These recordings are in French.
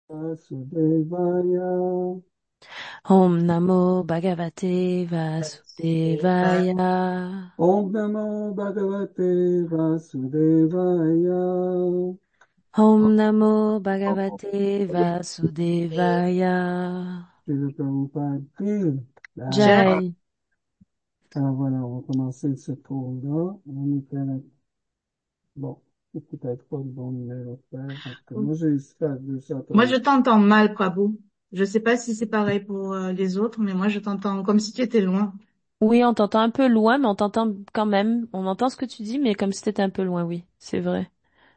Vasudevaya. Om Namo Bhagavate Vasudevaya. Om Namo Bhagavate Vasudevaya. Om Namo Bhagavate Vasudevaya. Srila Prabhupada ki jai. Jai. Jai. Alors voilà, on va commencer ce cours-là. On est bon, c'est peut-être pas le bon numéro de faire. En tout cas, moi, j'ai hésité à Moi, 230. je t'entends mal, Prabhu. Je sais pas si c'est pareil pour les autres, mais moi, je t'entends comme si tu étais loin. Oui, on t'entend un peu loin, mais on t'entend quand même. On entend ce que tu dis, mais comme si t'étais un peu loin, oui, c'est vrai.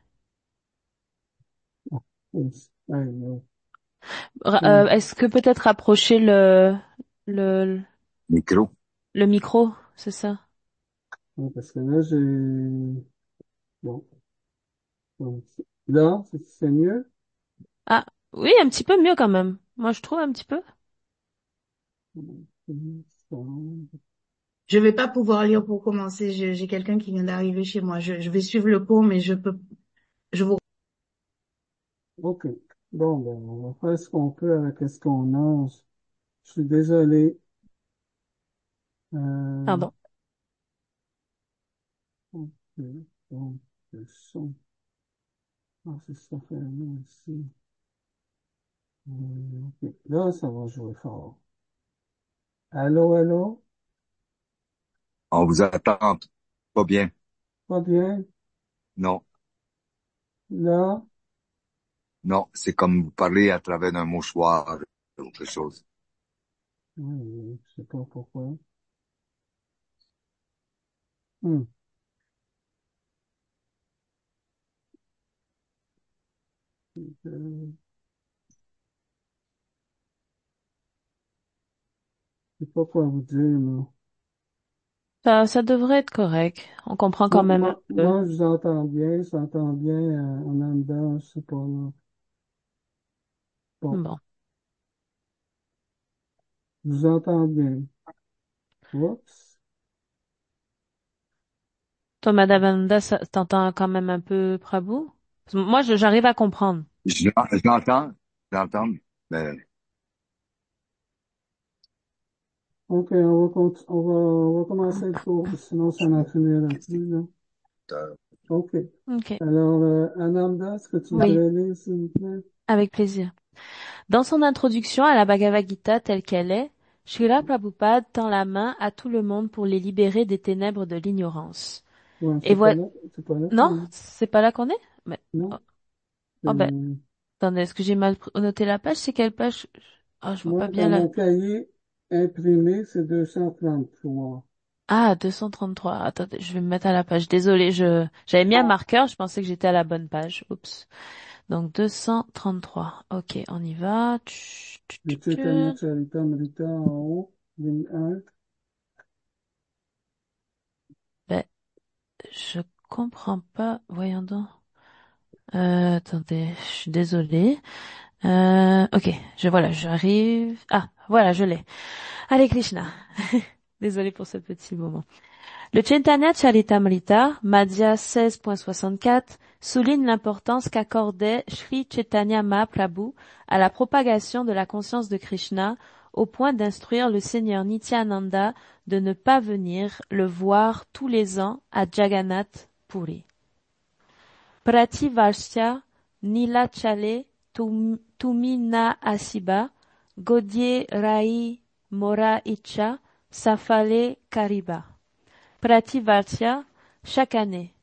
Yes. Ouais, ouais. Est-ce que peut-être rapprocher le, Micro. le micro, c'est ça? Ouais, parce que là, j'ai, bon, bon, là, c'est mieux. Ah, oui, un petit peu mieux quand même. Moi, je trouve un petit peu. Je vais pas pouvoir lire pour commencer. J'ai quelqu'un qui vient d'arriver chez moi. Je vais suivre le cours, mais je vous. OK. Bon, ben, on va faire ce qu'on peut avec ce qu'on a. Je suis désolé. Euh, Pardon. OK. Donc, le son. Ah, c'est ça, fait là ici. OK. Là, ça va jouer fort. Allô, allô? On vous attend pas bien. Pas bien? Non, Là? non, c'est comme vous parlez à travers un mouchoir ou quelque chose. Oui, je sais pas pourquoi. Hmm. Je sais pas quoi vous dire, là. Ça devrait être correct. On comprend quand même un peu. Moi, je vous entends bien, je t'entends bien en dedans, je sais pas, là. Bon, Bon. je vous entends bien. Oups. Toi, Madame Amanda, t'entends quand même un peu Prabhu? Parce que moi, j'arrive à comprendre. J'entends, j'entends, mais OK, on va commencer le cours, sinon ça n'en finira plus, là. euh, OK. Ok. Alors, Ananda, est-ce que tu Oui, voudrais lire, s'il vous plaît? avec plaisir. Dans son introduction à la Bhagavad Gita telle qu'elle est, Srila Prabhupada tend la main à tout le monde pour les libérer des ténèbres de l'ignorance. Ouais, Et voilà. c'est pas là Non? qu'on est. C'est pas là qu'on est? Mais... Non? Oh, oh, ben, Euh, attendez, est-ce que j'ai mal noté la page? C'est quelle page? Ah, je vois Moi, pas bien dans là. mon cahier imprimé, c'est 233. Ah, 233. Attendez, je vais me mettre à la page. Désolée, j'avais mis un marqueur, je pensais que j'étais à la bonne page. Oups. Donc 233. Ok, on y va. Le Chaitanya Charitamrita en haut, ligne 1. Ben, je comprends pas. Voyons donc. Attendez, je suis désolée. Ok, voilà, j'arrive. Ah, voilà, je l'ai. Allez, Krishna. Désolée pour ce petit moment. Le Chaitanya Charitamrita, Madhya 16.64, souligne l'importance qu'accordait Sri Chaitanya Mahaprabhu à la propagation de la conscience de Krishna, au point d'instruire le Seigneur Nityananda de ne pas venir le voir tous les ans à Jagannath Puri. Prativarsya Nilachale Tumina Asiba, Godye Rai Mora Icha, Safale Kariba. Prativarsya, chaque année.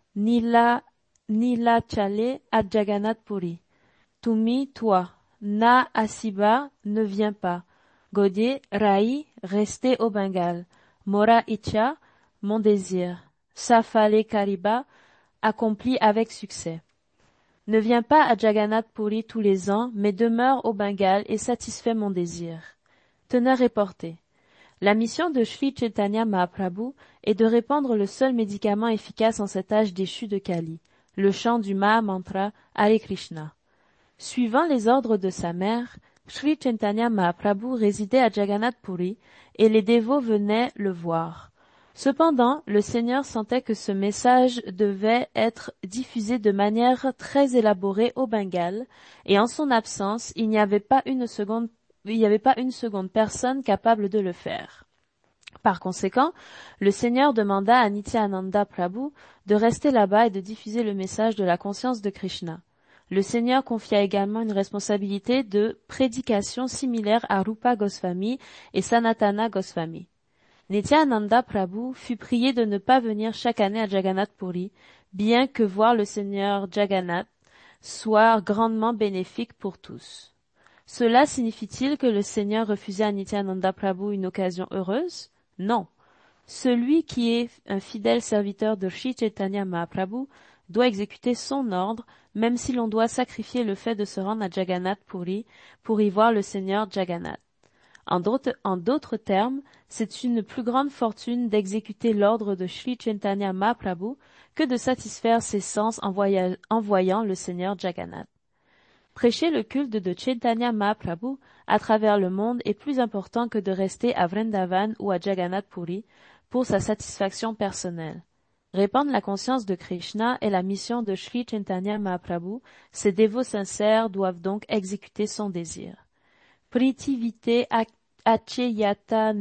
Nilachale à Jagannath Puri. Tumi, toi. Na Asiba, ne viens pas. Godye, Rai, restez au Bengale. Mora Icha, mon désir. Safale Kariba, accompli avec succès. Ne viens pas à Jagannath Puri tous les ans, mais demeure au Bengale et satisfais mon désir. Teneur est portée. La mission de Sri Chaitanya Mahaprabhu est de répandre le seul médicament efficace en cet âge déchu de Kali, le chant du Mahamantra Hare Krishna. Suivant les ordres de sa mère, Sri Chaitanya Mahaprabhu résidait à Jagannath Puri et les dévots venaient le voir. Cependant, le Seigneur sentait que ce message devait être diffusé de manière très élaborée au Bengale, et en son absence, il n'y avait pas une seconde personne capable de le faire. Par conséquent, le Seigneur demanda à Nityananda Prabhu de rester là-bas et de diffuser le message de la conscience de Krishna. Le Seigneur confia également une responsabilité de prédication similaire à Rupa Goswami et Sanatana Goswami. Nityananda Prabhu fut prié de ne pas venir chaque année à Jagannath Puri, bien que voir le Seigneur Jagannath soit grandement bénéfique pour tous. Cela signifie-t-il que le Seigneur refusait à Nityananda Prabhu une occasion heureuse? Non. Celui qui est un fidèle serviteur de Sri Chaitanya Mahaprabhu doit exécuter son ordre, même si l'on doit sacrifier le fait de se rendre à Jagannath Puri pour y voir le Seigneur Jagannath. En d'autres termes, c'est une plus grande fortune d'exécuter l'ordre de Sri Chaitanya Mahaprabhu que de satisfaire ses sens en voyant le Seigneur Jagannath. Prêcher le culte de Chaitanya Mahaprabhu à travers le monde est plus important que de rester à Vrindavan ou à Jagannath Puri pour sa satisfaction personnelle. Répandre la conscience de Krishna est la mission de Sri Chaitanya Mahaprabhu. Ses dévots sincères doivent donc exécuter son désir. Pritivite acheyata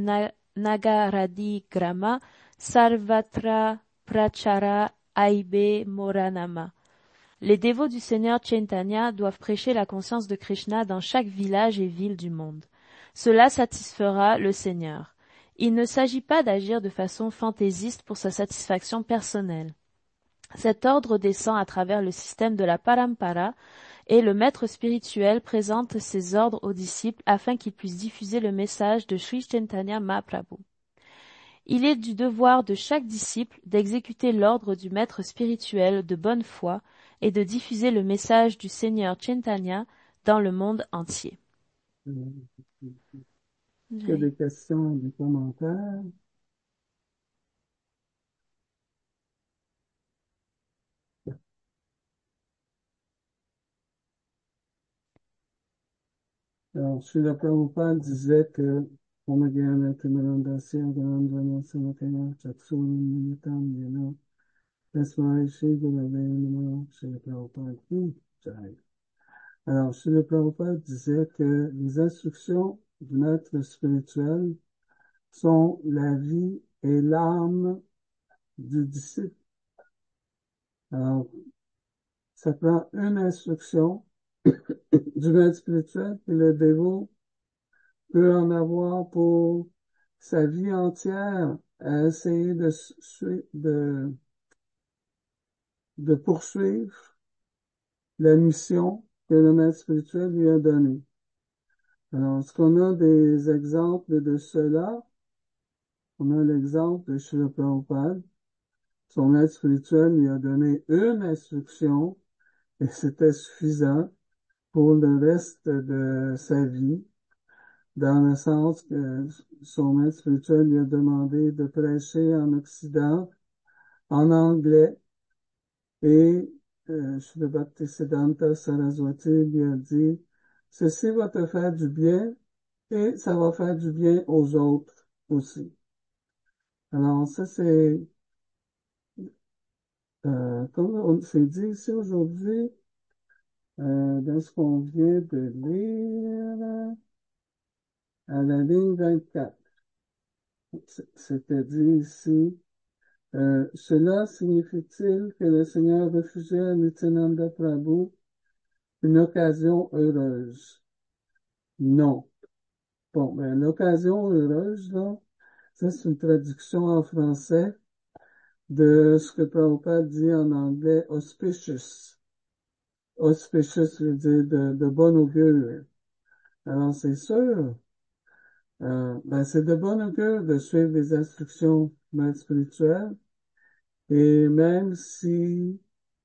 nagaradi grama sarvatra prachara aibe moranama. Les dévots du Seigneur Chaitanya doivent prêcher la conscience de Krishna dans chaque village et ville du monde. Cela satisfera le Seigneur. Il ne s'agit pas d'agir de façon fantaisiste pour sa satisfaction personnelle. Cet ordre descend à travers le système de la parampara et le maître spirituel présente ses ordres aux disciples afin qu'ils puissent diffuser le message de Sri Chaitanya Mahaprabhu. Il est du devoir de chaque disciple d'exécuter l'ordre du maître spirituel de bonne foi et de diffuser le message du Seigneur Chaitanya dans le monde entier. Que des questions, des commentaires? Alors, Srila Prabhupada disait que Omagana Timarandasya Gandhana Samataya Chatsuram Nimitam Yena Tasmai Shri Gurave Namo Srila Prabhupada Ki Jai. Alors, Srila Prabhupada disait que les instructions du maître spirituel sont la vie et l'âme du disciple. Alors, ça prend une instruction du maître spirituel et le dévot peut en avoir pour sa vie entière à essayer de poursuivre la mission que le maître spirituel lui a donnée. Alors, est-ce qu'on a des exemples de cela? On a l'exemple de Srila Prabhupada. Son maître spirituel lui a donné une instruction et c'était suffisant pour le reste de sa vie, dans le sens que son maître spirituel lui a demandé de prêcher en Occident, en anglais, et Srila Bhaktisiddhanta Saraswati lui a dit, ceci va te faire du bien et ça va faire du bien aux autres aussi. Alors ça c'est, comme on s'est dit ici aujourd'hui, dans ce qu'on vient de lire, à la ligne 24. C'était dit ici, cela signifie-t-il que le Seigneur refusait à Nityananda Prabhu une occasion heureuse? Non. Bon, ben, l'occasion heureuse, là, ça c'est une traduction en français de ce que Prabhupada dit en anglais auspicious. Auspicious veut dire de bon augure. Alors c'est sûr, ben, c'est de bon augure de suivre les instructions du maître spirituel. Et même si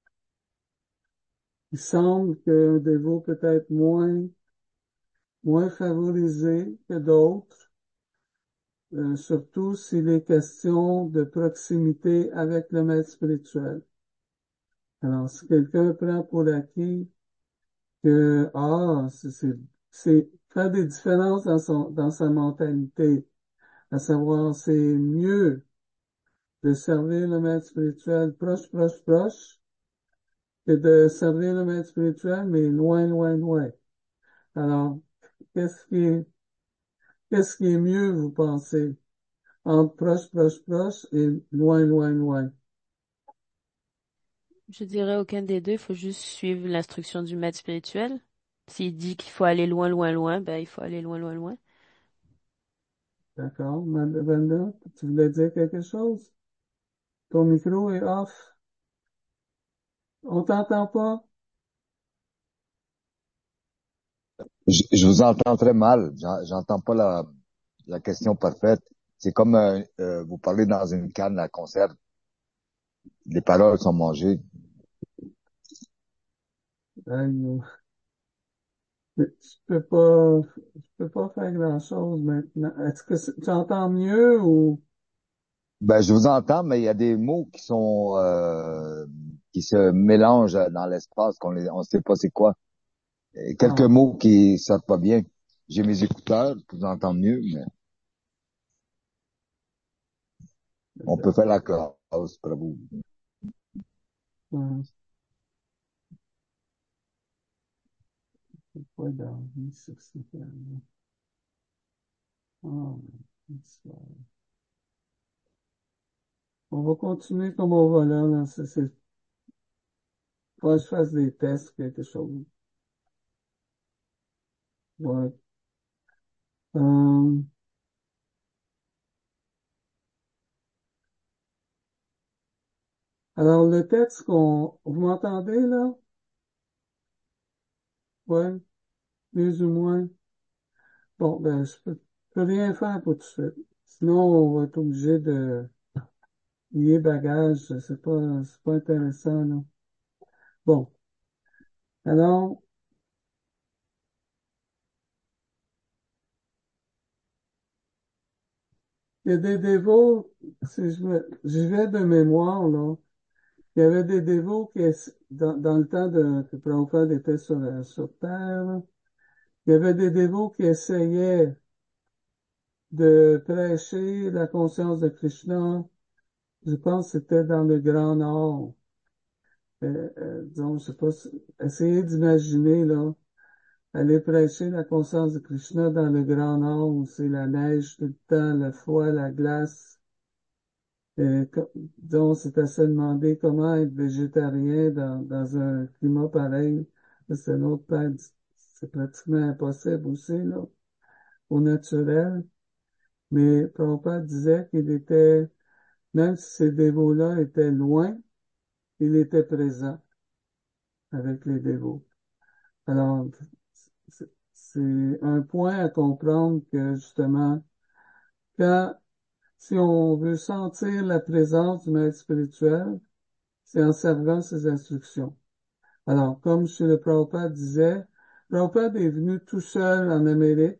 il semble qu'un dévot peut être moins favorisé que d'autres, surtout s'il est question de proximité avec le maître spirituel. Alors, si quelqu'un prend pour acquis que, c'est faire des différences dans sa mentalité, à savoir, c'est mieux de servir le maître spirituel proche, proche, proche, et de servir le maître spirituel, mais loin, loin, loin. Alors, qu'est-ce qui est, qu'est-ce qui est mieux, vous pensez, entre proche, proche, proche et loin, loin, loin? Je dirais aucun des deux, il faut juste suivre l'instruction du maître spirituel. S'il dit qu'il faut aller loin, loin, loin, ben il faut aller loin, loin, loin. D'accord? Brenda, tu voulais dire quelque chose? Ton micro est off. On t'entend pas? Je vous entends très mal. J'entends pas la question parfaite. C'est comme vous parlez dans une canne à conserve. Les paroles sont mangées. Aïe, je peux pas faire grand-chose maintenant. Est-ce que tu entends mieux ou? Ben, je vous entends, mais il y a des mots qui se mélangent dans l'espace, on sait pas c'est quoi. Quelques Ah, mots qui sortent pas bien. J'ai mes écouteurs pour vous entendre mieux, mais on peut faire la classe pour vous. ouais, c'est pas dans sur ce plan-là. Ah, c'est ça. On va continuer comme on va là, là. Faut que je fasse des tests, quelque chose. Ouais. Euh, alors, le texte vous m'entendez là? Ouais, plus ou moins. Bon, ben, peux rien faire pour tout de suite. Sinon, on va être obligé de lier bagage. C'est pas intéressant, là. Bon. Alors, il y a des dévots, si j'y vais de mémoire, là. Il y avait des dévots dans le temps que Prabhupada était sur Terre, là, il y avait des dévots qui essayaient de prêcher la conscience de Krishna. Je pense que c'était dans le Grand Nord. Disons, je sais pas, essayez d'imaginer, là, aller prêcher la conscience de Krishna dans le Grand Nord où c'est la neige tout le temps, le froid, la glace. Disons, c'est à se demander comment être végétarien dans un climat pareil. C'est un autre temps, c'est pratiquement impossible aussi, là, au naturel. Mais Prabhupada disait qu'il était, même si ces dévots-là étaient loin, il était présent avec les dévots. Alors, c'est un point à comprendre que justement, si on veut sentir la présence du maître spirituel, c'est en servant ses instructions. Alors, comme M. le Prabhupada disait, Prabhupada est venu tout seul en Amérique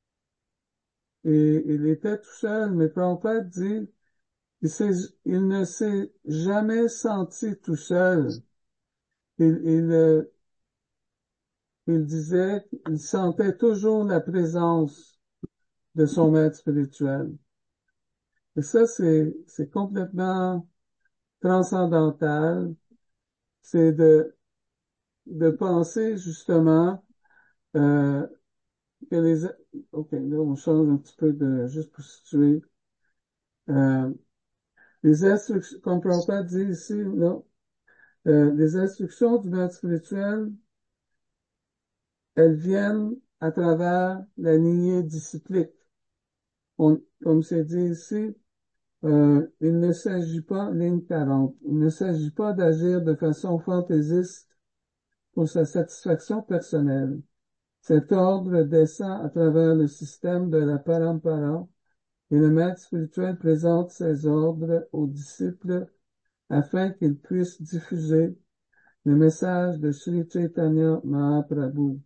et il était tout seul, mais Prabhupada dit, il ne s'est jamais senti tout seul. Il, il, euh, il disait qu'il sentait toujours la présence de son maître spirituel. Et ça, c'est complètement transcendantal. C'est de penser justement euh, que ok, là, on change un petit peu juste pour situer. Euh, les instructions, comme Prabhupada dit ici, là, les instructions du maître spirituel, elles viennent à travers la lignée disciplique. Comme c'est dit ici, il ne s'agit pas, ligne 40, il ne s'agit pas d'agir de façon fantaisiste pour sa satisfaction personnelle. Cet ordre descend à travers le système de la parampara et le maître spirituel présente ses ordres aux disciples afin qu'ils puissent diffuser le message de Sri Chaitanya Mahaprabhu.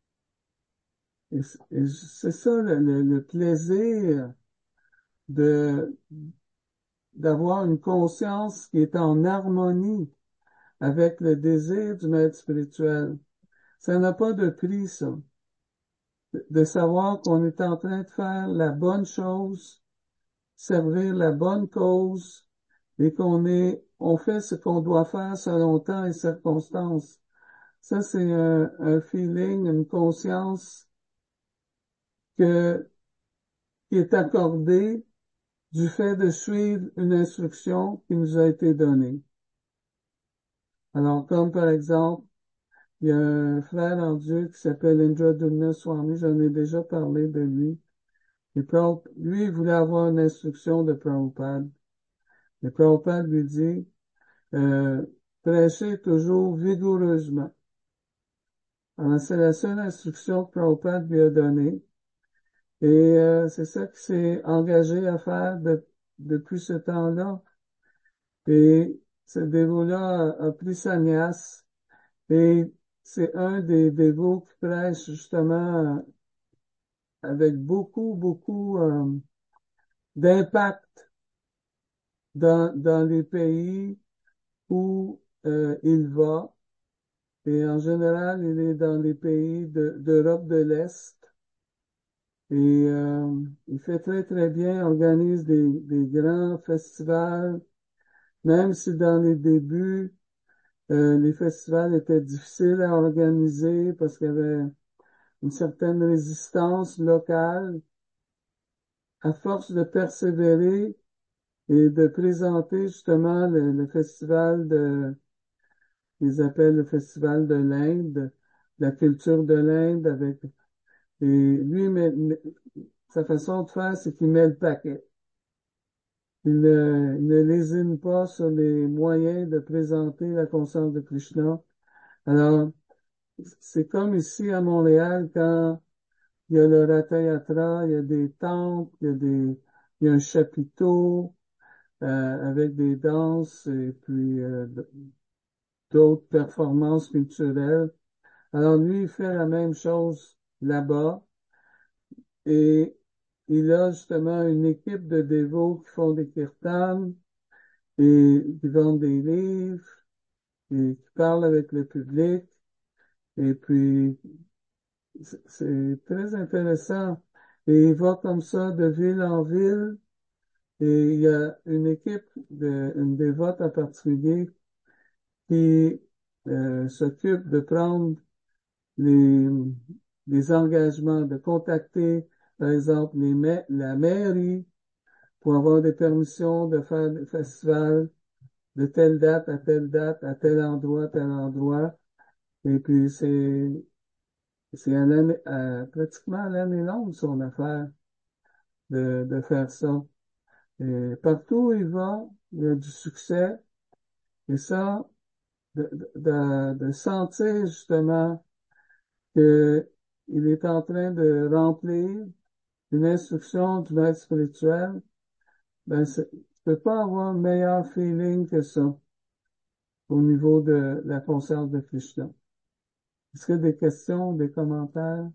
Et c'est ça le plaisir de d'avoir une conscience qui est en harmonie avec le désir du maître spirituel. Ça n'a pas de prix, ça. De savoir qu'on est en train de faire la bonne chose, servir la bonne cause et on fait ce qu'on doit faire selon temps et circonstances. Ça, c'est un feeling, une conscience que, qui est accordée du fait de suivre une instruction qui nous a été donnée. Alors, comme par exemple, il y a un frère en Dieu qui s'appelle Indra Swami, j'en ai déjà parlé de lui. Et lui, il voulait avoir une instruction de Prabhupada. Et Prabhupada lui dit, prêchez toujours vigoureusement. Alors, c'est la seule instruction que Prabhupada lui a donnée. Et c'est ça qu'il s'est engagé à faire depuis ce temps-là. Et ce dévot-là a pris sannyas. Et c'est un des dévots qui prêche justement avec beaucoup d'impact dans les pays où il va. Et en général, il est dans les pays d'Europe de l'Est. Et il fait très bien, organise des grands festivals, même si dans les débuts, les festivals étaient difficiles à organiser parce qu'il y avait une certaine résistance locale. À force de persévérer et de présenter justement le festival ils appellent le festival de l'Inde, la culture de l'Inde et lui, sa façon de faire, c'est qu'il met le paquet. Il ne lésine pas sur les moyens de présenter la conscience de Krishna. Alors, c'est comme ici à Montréal, quand il y a le Ratha Yatra, il y a des temples, il y a un chapiteau, avec des danses et puis d'autres performances culturelles. Alors lui, il fait la même chose là-bas et il a justement une équipe de dévots qui font des kirtans et qui vendent des livres et qui parlent avec le public. Et puis, c'est très intéressant. Et il va comme ça de ville en ville. Et il y a une équipe, une dévote en particulier, qui s'occupe de prendre les, les engagements, de contacter, par exemple, la mairie pour avoir des permissions de faire des festivals de telle date à telle date, à tel endroit. Et puis, c'est pratiquement à l'année longue son affaire de faire ça. Et partout où il va, il y a du succès. Et ça, de sentir justement que il est en train de remplir une instruction du maître spirituel, ben, tu peux pas avoir un meilleur feeling que ça au niveau de la conscience de Krishna. Est-ce qu'il y a des questions, des commentaires?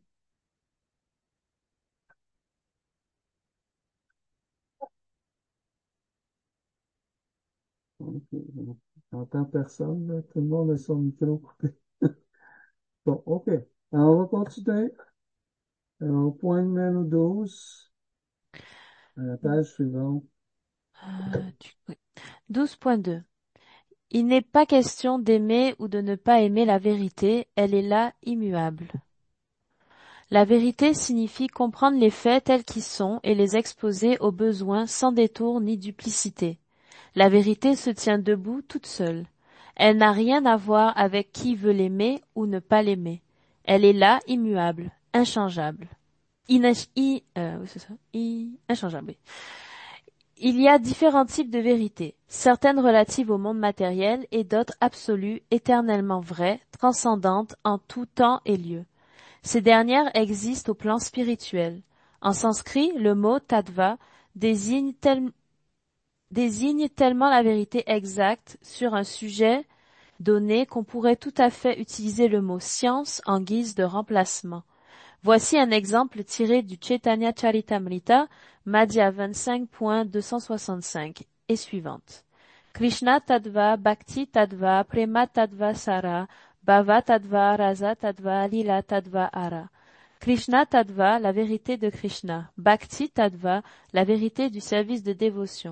Ok, j'entends personne, là. Tout le monde a son micro coupé. Bon, ok. Alors, on va continuer. Au point numéro 12, à la page suivante. Oui. 12.2. Il n'est pas question d'aimer ou de ne pas aimer la vérité, elle est là, immuable. La vérité signifie comprendre les faits tels qu'ils sont et les exposer aux besoins sans détour ni duplicité. La vérité se tient debout toute seule. Elle n'a rien à voir avec qui veut l'aimer ou ne pas l'aimer. Elle est là, immuable, inchangeable. Inchangeable. Oui. Il y a différents types de vérités, certaines relatives au monde matériel et d'autres absolues, éternellement vraies, transcendantes en tout temps et lieu. Ces dernières existent au plan spirituel. En sanskrit, le mot tattva désigne tellement la vérité exacte sur un sujet donné qu'on pourrait tout à fait utiliser le mot science en guise de remplacement. Voici un exemple tiré du Chaitanya Charitamrita, Madhya 25.265 et suivante. Krishna Tattva, Bhakti Tattva, Prema Tattva Sara, Bhava Tattva, Rasa Tattva, Lila Tattva Ara. Krishna Tattva, la vérité de Krishna. Bhakti Tattva, la vérité du service de dévotion.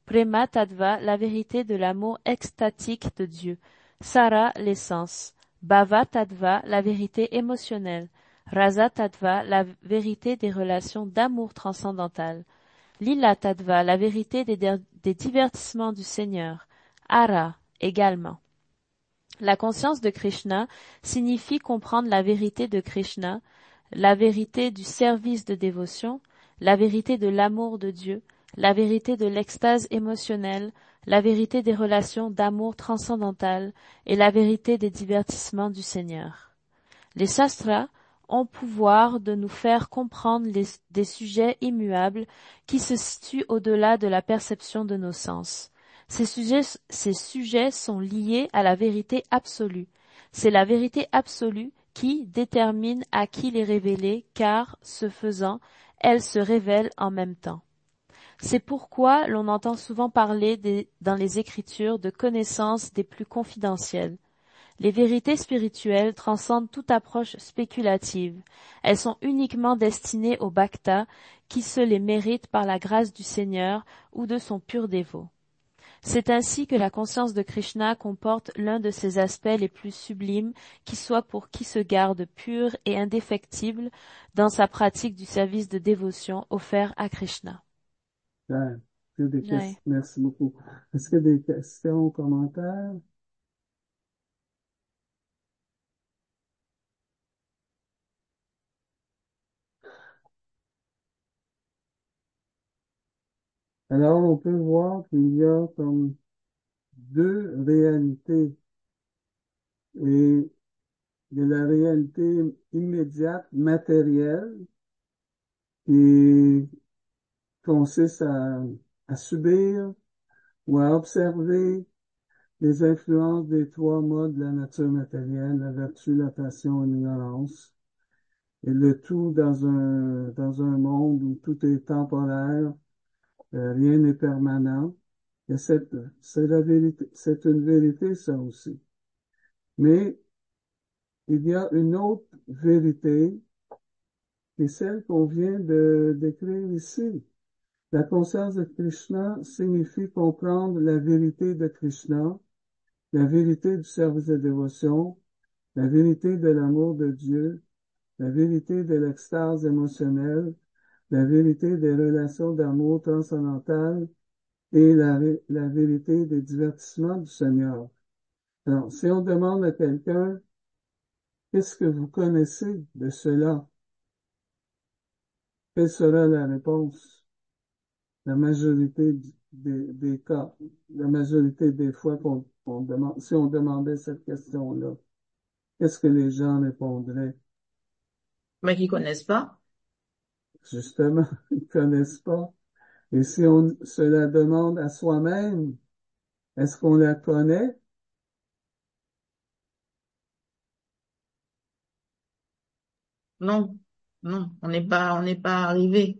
Prema Tattva, la vérité de l'amour extatique de Dieu. Sara, l'essence. Bhava Tattva, la vérité émotionnelle. Rasa Tattva, la vérité des relations d'amour transcendantal. Lila Tattva, la vérité des divertissements du Seigneur. Ara, également. La conscience de Krishna signifie comprendre la vérité de Krishna, la vérité du service de dévotion, la vérité de l'amour de Dieu, la vérité de l'extase émotionnelle, la vérité des relations d'amour transcendantal et la vérité des divertissements du Seigneur. Les sastras ont pouvoir de nous faire comprendre des sujets immuables qui se situent au-delà de la perception de nos sens. Ces sujets sont liés à la vérité absolue. C'est la vérité absolue qui détermine à qui les révéler, car, ce faisant, elle se révèle en même temps. C'est pourquoi l'on entend souvent parler dans les Écritures de connaissances des plus confidentielles. Les vérités spirituelles transcendent toute approche spéculative. Elles sont uniquement destinées aux bhaktas qui se les méritent par la grâce du Seigneur ou de son pur dévot. C'est ainsi que la conscience de Krishna comporte l'un de ses aspects les plus sublimes qui soit pour qui se garde pur et indéfectible dans sa pratique du service de dévotion offert à Krishna. Ouais. Est-ce qu'il y a des Ouais. questions? Merci beaucoup. Est-ce qu'il y a des questions, commentaires? Alors, on peut voir qu'il y a comme deux réalités. Et il y a la réalité immédiate, matérielle, qui consiste à subir ou à observer les influences des trois modes de la nature matérielle, la vertu, la passion et l'ignorance. Et le tout dans un monde où tout est temporaire, rien n'est permanent. Et c'est la vérité, c'est une vérité, ça aussi. Mais il y a une autre vérité, qui est celle qu'on vient de décrire ici. La conscience de Krishna signifie comprendre la vérité de Krishna, la vérité du service de dévotion, la vérité de l'amour de Dieu, la vérité de l'extase émotionnelle, la vérité des relations d'amour transcendantales et la vérité des divertissements du Seigneur. Alors, si on demande à quelqu'un, qu'est-ce que vous connaissez de cela? Quelle sera la réponse? La majorité des cas, la majorité des fois qu'on demande, si on demandait cette question-là, qu'est-ce que les gens répondraient? Mais qui connaissent pas. Justement, ils ne connaissent pas. Et si on se la demande à soi-même, est-ce qu'on la connaît? Non, non, on n'est pas arrivé.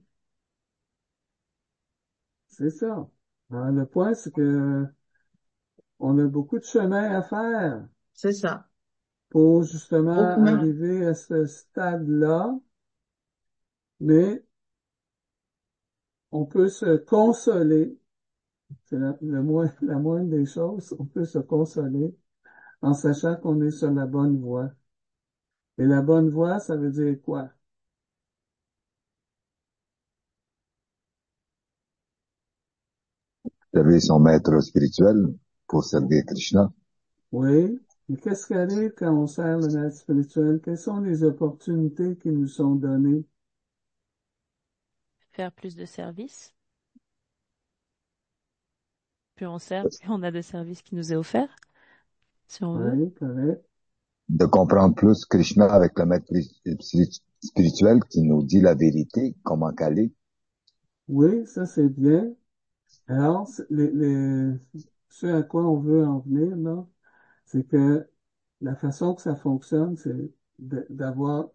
C'est ça. Alors, le point, c'est que on a beaucoup de chemin à faire C'est ça. pour justement Beaucoup même. arriver à ce stade-là, mais on peut se consoler, c'est la moindre des choses, on peut se consoler en sachant qu'on est sur la bonne voie. Et la bonne voie, ça veut dire quoi? Servir son maître spirituel pour servir Krishna. Oui. Mais qu'est-ce qui arrive quand on sert le maître spirituel? Quelles sont les opportunités qui nous sont données? Faire plus de services. Plus on sert, plus on a de services qui nous est offert, si on veut. Oui, correct. De comprendre plus Krishna avec le maître spirituel qui nous dit la vérité, comment caler. Oui, ça c'est bien. Alors, ce à quoi on veut en venir, là, c'est que la façon que ça fonctionne, c'est d'avoir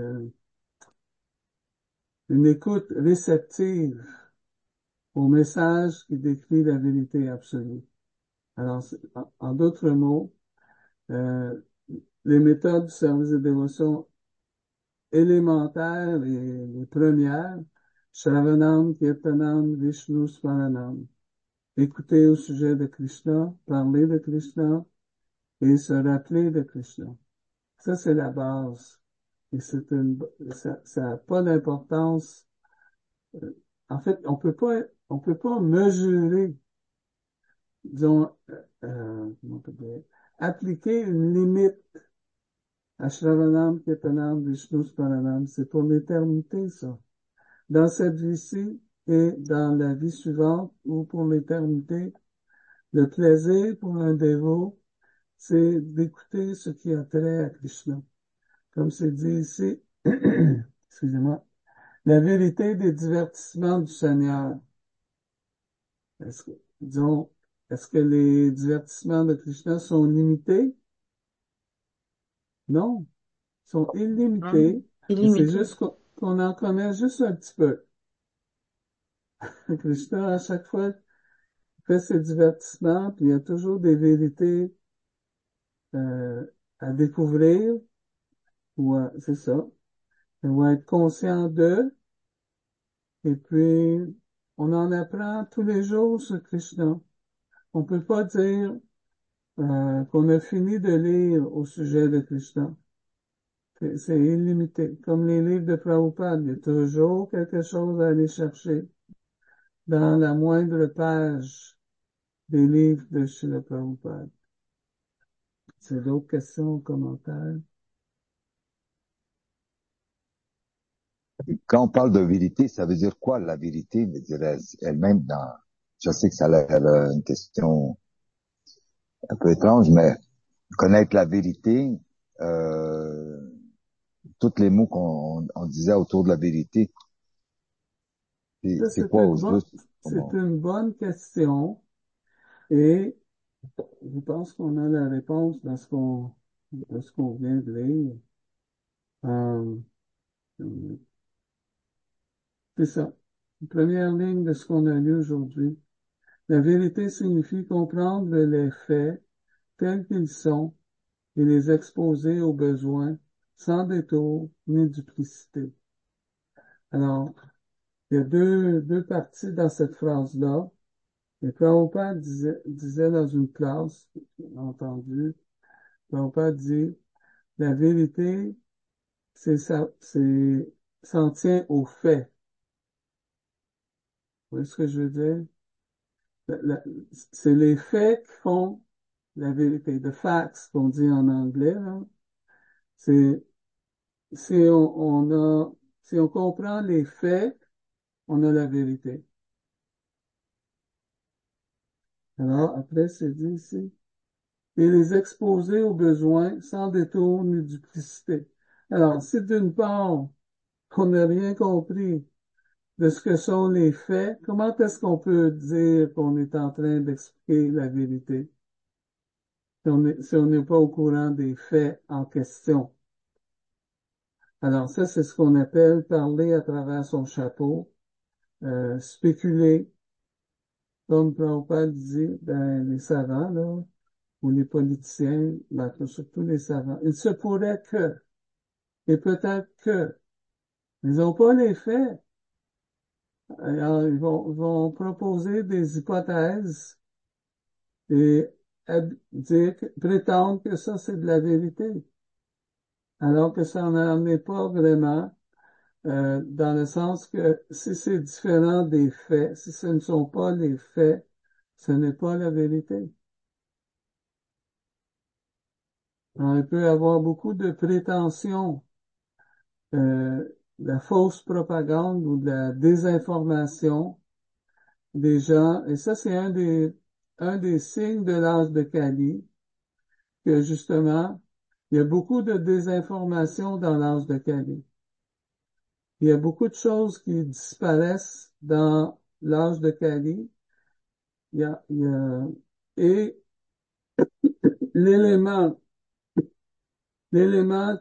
une écoute réceptive au message qui décrit la vérité absolue. Alors, en d'autres mots, euh, les méthodes du service de dévotion élémentaires et les premières, Shravanam, Kirtanam, Vishnu Smaranam. écouter au sujet de Krishna, parler de Krishna et se rappeler de Krishna. Ça, c'est la base. Et ça a pas d'importance. Euh, En fait, on peut pas mesurer, disons, comment on peut dire, appliquer une limite à Shravanam, Kirtanam, Vishnu Sparanam. C'est pour l'éternité, ça. Dans cette vie-ci et dans la vie suivante ou pour l'éternité, le plaisir pour un dévot, c'est d'écouter ce qui a trait à Krishna. Comme c'est dit ici, excusez-moi, la vérité des divertissements du Seigneur. Est-ce que, disons, est-ce que les divertissements de Krishna sont limités? Non, ils sont Hein? illimités, mais c'est Illimité. juste qu'on en connaît juste un petit peu. Krishna, à chaque fois, fait ses divertissements, puis il y a toujours des vérités euh, à découvrir, c'est ça, ou à être conscient d'eux, et puis on en apprend tous les jours sur Krishna. On peut pas dire qu'on a fini de lire au sujet de Krishna. C'est illimité. Comme les livres de Prabhupada, il y a toujours quelque chose à aller chercher dans la moindre page des livres de Srila Prabhupada. C'est d'autres questions, commentaires. Quand on parle de vérité, ça veut dire quoi la vérité? Je dirais elle-même je sais que ça a l'air une question un peu étrange, mais connaître la vérité, euh, tous les mots qu'on disait autour de la vérité, Ça, c'est quoi au juste? c'est Comment- une bonne question et je pense qu'on a la réponse dans ce qu'on vient de lire. Euh, c'est ça. La première ligne de ce qu'on a lu aujourd'hui. La vérité signifie comprendre les faits tels qu'ils sont et les exposer aux besoins sans détour ni duplicité. Alors, il y a deux parties dans cette phrase-là. Et Prabhupada disait dans une classe, j'ai entendu, Prabhupada dit, la vérité, s'en tient aux faits. Vous voyez ce que je veux dire? La- la- c'est les faits qui font la vérité. The facts, qu'on dit en anglais, là. C'est, si si on comprend les faits, on a la vérité. Alors, après, c'est dit ici, et les exposer aux besoins sans détour ni duplicité. Alors, si d'une part, on n'a rien compris de ce que sont les faits, comment est-ce qu'on peut dire qu'on est en train d'expliquer la vérité si on n'est pas au courant des faits en question? Alors ça, c'est ce qu'on appelle parler à travers son chapeau, spéculer, comme Prabhupada dit, ben, les savants, là, ou les politiciens, ben, surtout les savants. Il se pourrait que, et peut-être que, ils n'ont pas les faits. Alors, vont proposer des hypothèses et prétendre que ça, c'est de la vérité, alors que ça n'en est pas vraiment, dans le sens que si c'est différent des faits, si ce ne sont pas les faits, ce n'est pas la vérité. Alors, il peut y avoir beaucoup de prétentions, de la fausse propagande ou de la désinformation des gens, et ça, c'est un des signes de l'âge de Kali, que justement, il y a beaucoup de désinformation dans l'âge de Kali. Il y a beaucoup de choses qui disparaissent dans l'âge de Kali. Il y a, et l'élément, l'élément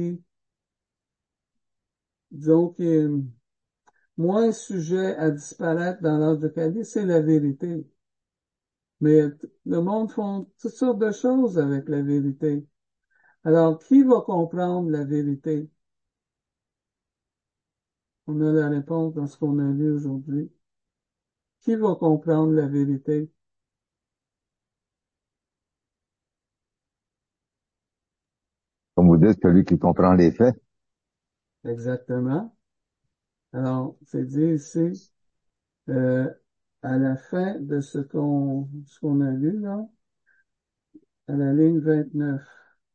disons, qui est moins sujet à disparaître dans l'âge de Kali, c'est la vérité. Mais le monde font toutes sortes de choses avec la vérité. Alors, qui va comprendre la vérité? On a la réponse dans ce qu'on a lu aujourd'hui. Qui va comprendre la vérité? Comme vous dites, celui qui comprend les faits. Exactement. Alors, c'est dit ici, euh, à la fin de ce qu'on a lu, là, à la ligne 29.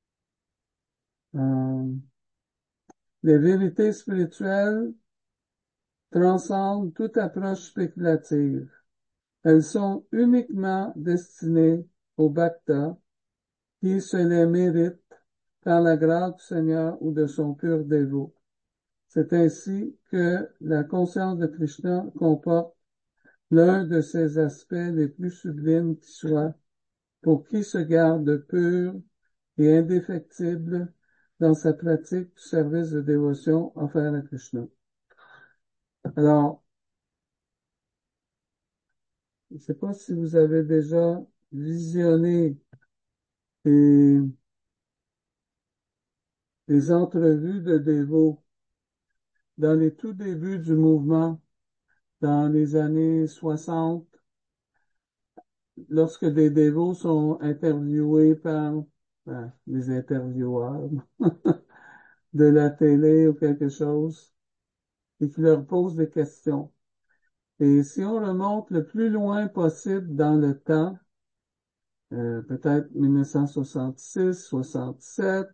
Euh, les vérités spirituelles transcendent toute approche spéculative. Elles sont uniquement destinées aux bhaktas qui se les méritent par la grâce du Seigneur ou de son pur dévot. C'est ainsi que la conscience de Krishna comporte l'un de ses aspects les plus sublimes qui soit, pour qui se garde pur et indéfectible dans sa pratique du service de dévotion offert à Krishna. Alors, je ne sais pas si vous avez déjà visionné des, des entrevues de dévots dans les tout débuts du mouvement, dans les années 60, lorsque des dévots sont interviewés par des intervieweurs de la télé ou quelque chose, et qui leur posent des questions. Et si on remonte le plus loin possible dans le temps, peut-être 1966, 67,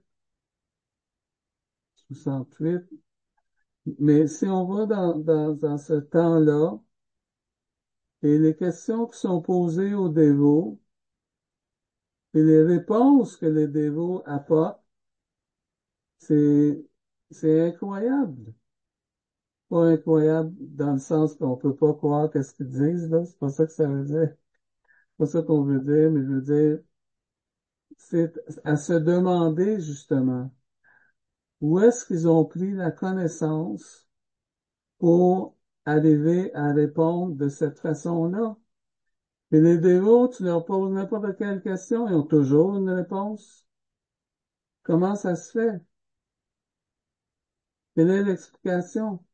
68, mais si on va dans ce temps-là, et les questions qui sont posées aux dévots, et les réponses que les dévots apportent, c'est, c'est incroyable. Pas incroyable dans le sens qu'on peut pas croire qu'est-ce qu'ils disent, là. C'est pas ça que ça veut dire. C'est pas ça qu'on veut dire, mais je veux dire, c'est à se demander, justement, où est-ce qu'ils ont pris la connaissance pour arriver à répondre de cette façon-là. Et les dévots, tu leur poses n'importe quelle question, ils ont toujours une réponse. Comment ça se fait? Quelle est l'explication?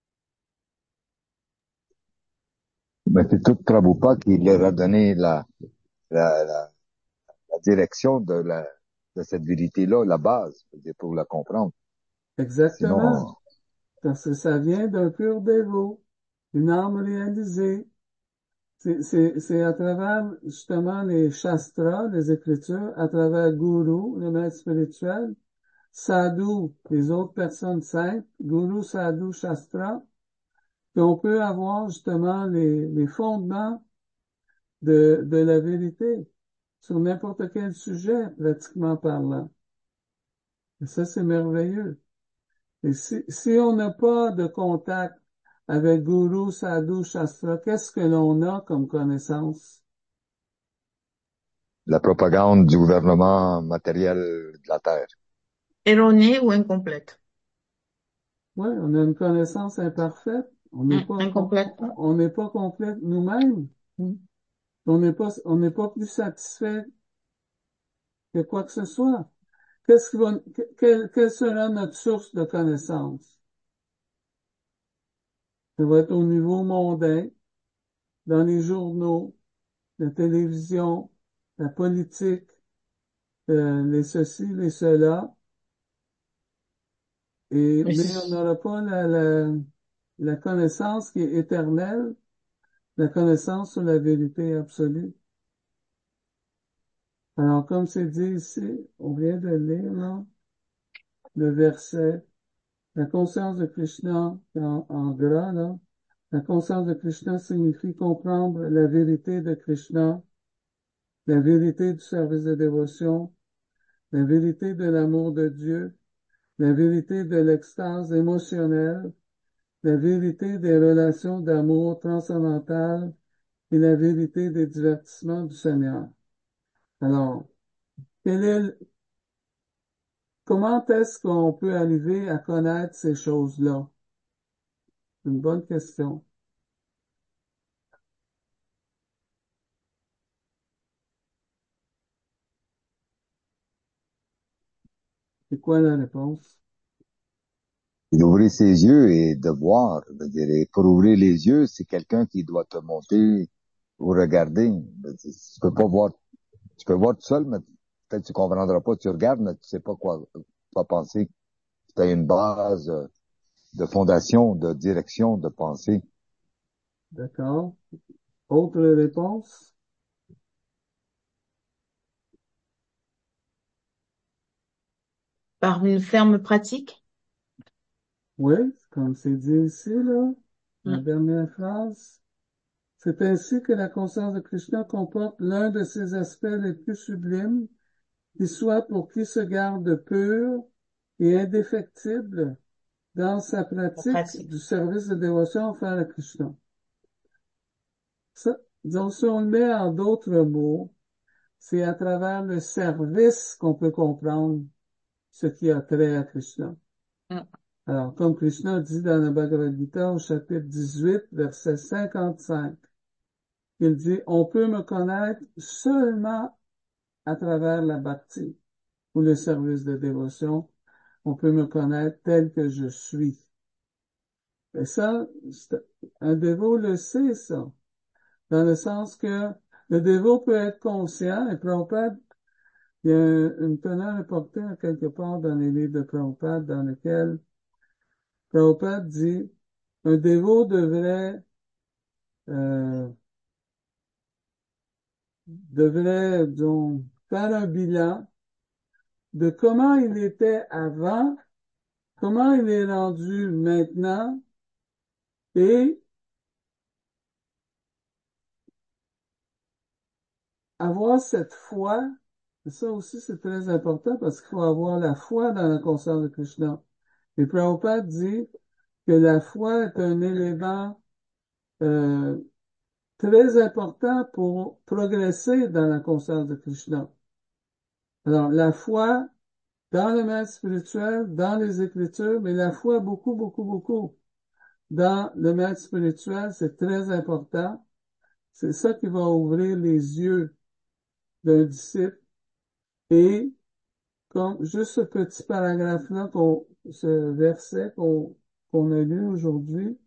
Mais c'est tout Prabhupada qui leur a donné la, la, la direction de cette vérité-là, la base, je veux dire, pour la comprendre. Exactement. Sinon, Parce que ça vient d'un pur dévot, une âme réalisée. C'est à travers, justement, les shastras, les écritures, à travers Guru, le maître spirituel, Sadhu, les autres personnes saintes, Guru, Sadhu, Shastra, qu'on peut avoir, justement, les fondements de la vérité sur n'importe quel sujet, pratiquement parlant. Et ça, c'est merveilleux. Et si on n'a pas de contact avec Guru, Sadhu, Shastra, qu'est-ce que l'on a comme connaissance? la propagande du gouvernement matériel de la Terre. Erronée ou incomplète? Oui, on a une connaissance imparfaite. Incomplète. On n'est pas complète nous-mêmes. On n'est pas plus satisfait que quoi que ce soit. Quelle sera notre source de connaissance? Ça va être au niveau mondain, dans les journaux, la télévision, la politique, les ceci, les cela, Mais mais on n'aura pas la connaissance qui est éternelle, la connaissance sur la vérité absolue. Alors, comme c'est dit ici, on vient de lire, là, le verset, la conscience de Krishna, en gras, là, la conscience de Krishna signifie comprendre la vérité de Krishna, la vérité du service de dévotion, la vérité de l'amour de Dieu, la vérité de l'extase émotionnelle, la vérité des relations d'amour transcendantales et la vérité des divertissements du Seigneur. Alors, quel est, comment est-ce qu'on peut arriver à connaître ces choses-là? C'est une bonne question. C'est quoi la réponse? C'est d'ouvrir ses yeux et de voir. Et pour ouvrir les yeux, c'est quelqu'un qui doit te monter ou regarder. Tu peux pas voir, tu peux voir tout seul, mais peut-être tu comprendras pas. Tu regardes, mais tu sais pas quoi penser. Tu as une base de fondation, de direction, de pensée. D'accord. Autre réponse? Par une ferme pratique. Oui, comme c'est dit ici, là, la Mm. dernière phrase. C'est ainsi que la conscience de Krishna comporte l'un de ses aspects les plus sublimes, qui soit pour qui se garde pur et indéfectible dans sa La pratique pratique. du service de dévotion offert à Krishna. Ça, donc, si on le met en d'autres mots, c'est à travers le service qu'on peut comprendre ce qui a trait à Krishna. Mm. Alors, comme Krishna dit dans le Bhagavad Gita au chapitre 18, verset 55, il dit, on peut me connaître seulement à travers la bhakti ou le service de dévotion. On peut me connaître tel que je suis. Et ça, un dévot le sait, ça. Dans le sens que le dévot peut être conscient, et Prabhupada, il y a une teneur importée quelque part dans les livres de Prabhupada, dans lequel Prabhupada dit, un dévot euh, devrait donc faire un bilan de comment il était avant, comment il est rendu maintenant, et avoir cette foi. Et ça aussi, c'est très important parce qu'il faut avoir la foi dans la conscience de Krishna. Et Prabhupada dit que la foi est un élément euh, très important pour progresser dans la conscience de Krishna. Alors, la foi dans le maître spirituel, dans les Écritures, mais la foi beaucoup, beaucoup, beaucoup dans le maître spirituel, c'est très important. C'est ça qui va ouvrir les yeux d'un disciple. Et comme juste ce petit paragraphe-là, ce verset qu'on a lu aujourd'hui,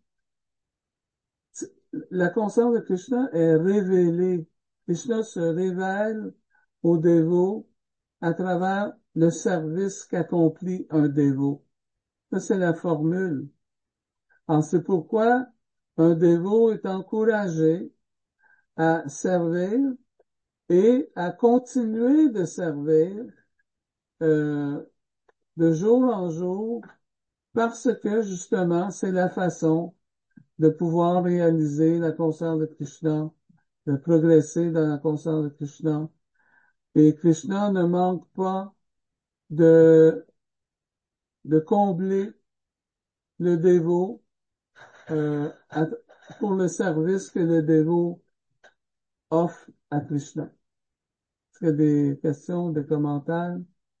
la conscience de Krishna est révélée. Krishna se révèle au dévot à travers le service qu'accomplit un dévot. Ça, c'est la formule. Alors, c'est pourquoi un dévot est encouragé à servir et à continuer de servir euh, de jour en jour parce que, justement, c'est la façon de pouvoir réaliser la conscience de Krishna, de progresser dans la conscience de Krishna. Et Krishna ne manque pas de, de combler le dévot euh, à- pour le service que le dévot offre à Krishna. Est-ce qu'il y a des questions, des commentaires?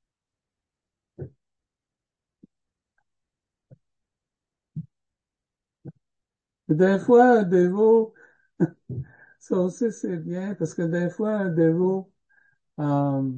Des fois, un dévot, ça aussi c'est bien, parce que des fois, un dévot, euh,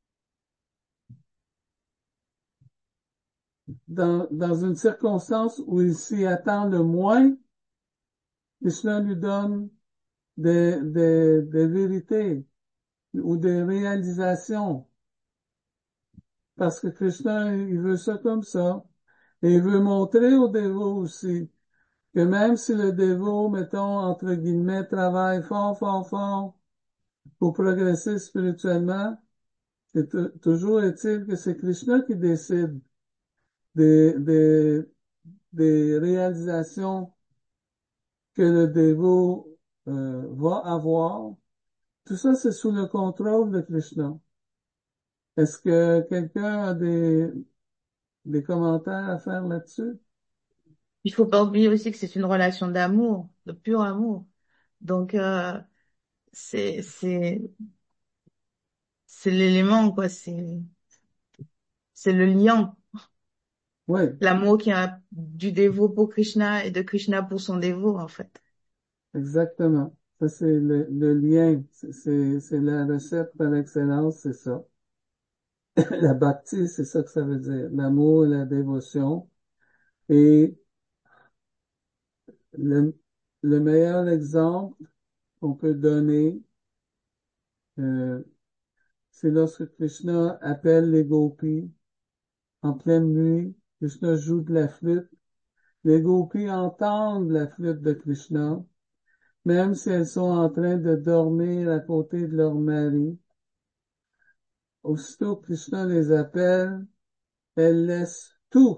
dans une circonstance où il s'y attend le moins, Krishna lui donne des vérités ou des réalisations. Parce que Krishna, il veut ça comme ça. Et il veut montrer au dévot aussi que même si le dévot, mettons, entre guillemets, travaille fort, fort, fort pour progresser spirituellement, toujours est-il que c'est Krishna qui décide des, des, des réalisations que le dévot va avoir. Tout ça, c'est sous le contrôle de Krishna. Est-ce que quelqu'un a des commentaires à faire là-dessus? Il faut pas oublier aussi que c'est une relation d'amour, de pur amour. Donc, c'est, c'est, c'est l'élément, quoi. C'est le lien. Oui, L'amour qu'il y a du dévot pour Krishna et de Krishna pour son dévot, en fait. exactement. Ça, c'est le lien. C'est la recette par excellence, c'est ça. La bhakti, c'est ça que ça veut dire. L'amour et la dévotion. Et le, le meilleur exemple qu'on peut donner, euh, c'est lorsque Krishna appelle les gopis en pleine nuit. Krishna joue de la flûte. Les gopis entendent la flûte de Krishna, même si elles sont en train de dormir à côté de leur mari. Aussitôt que Krishna les appelle, elles laissent tout.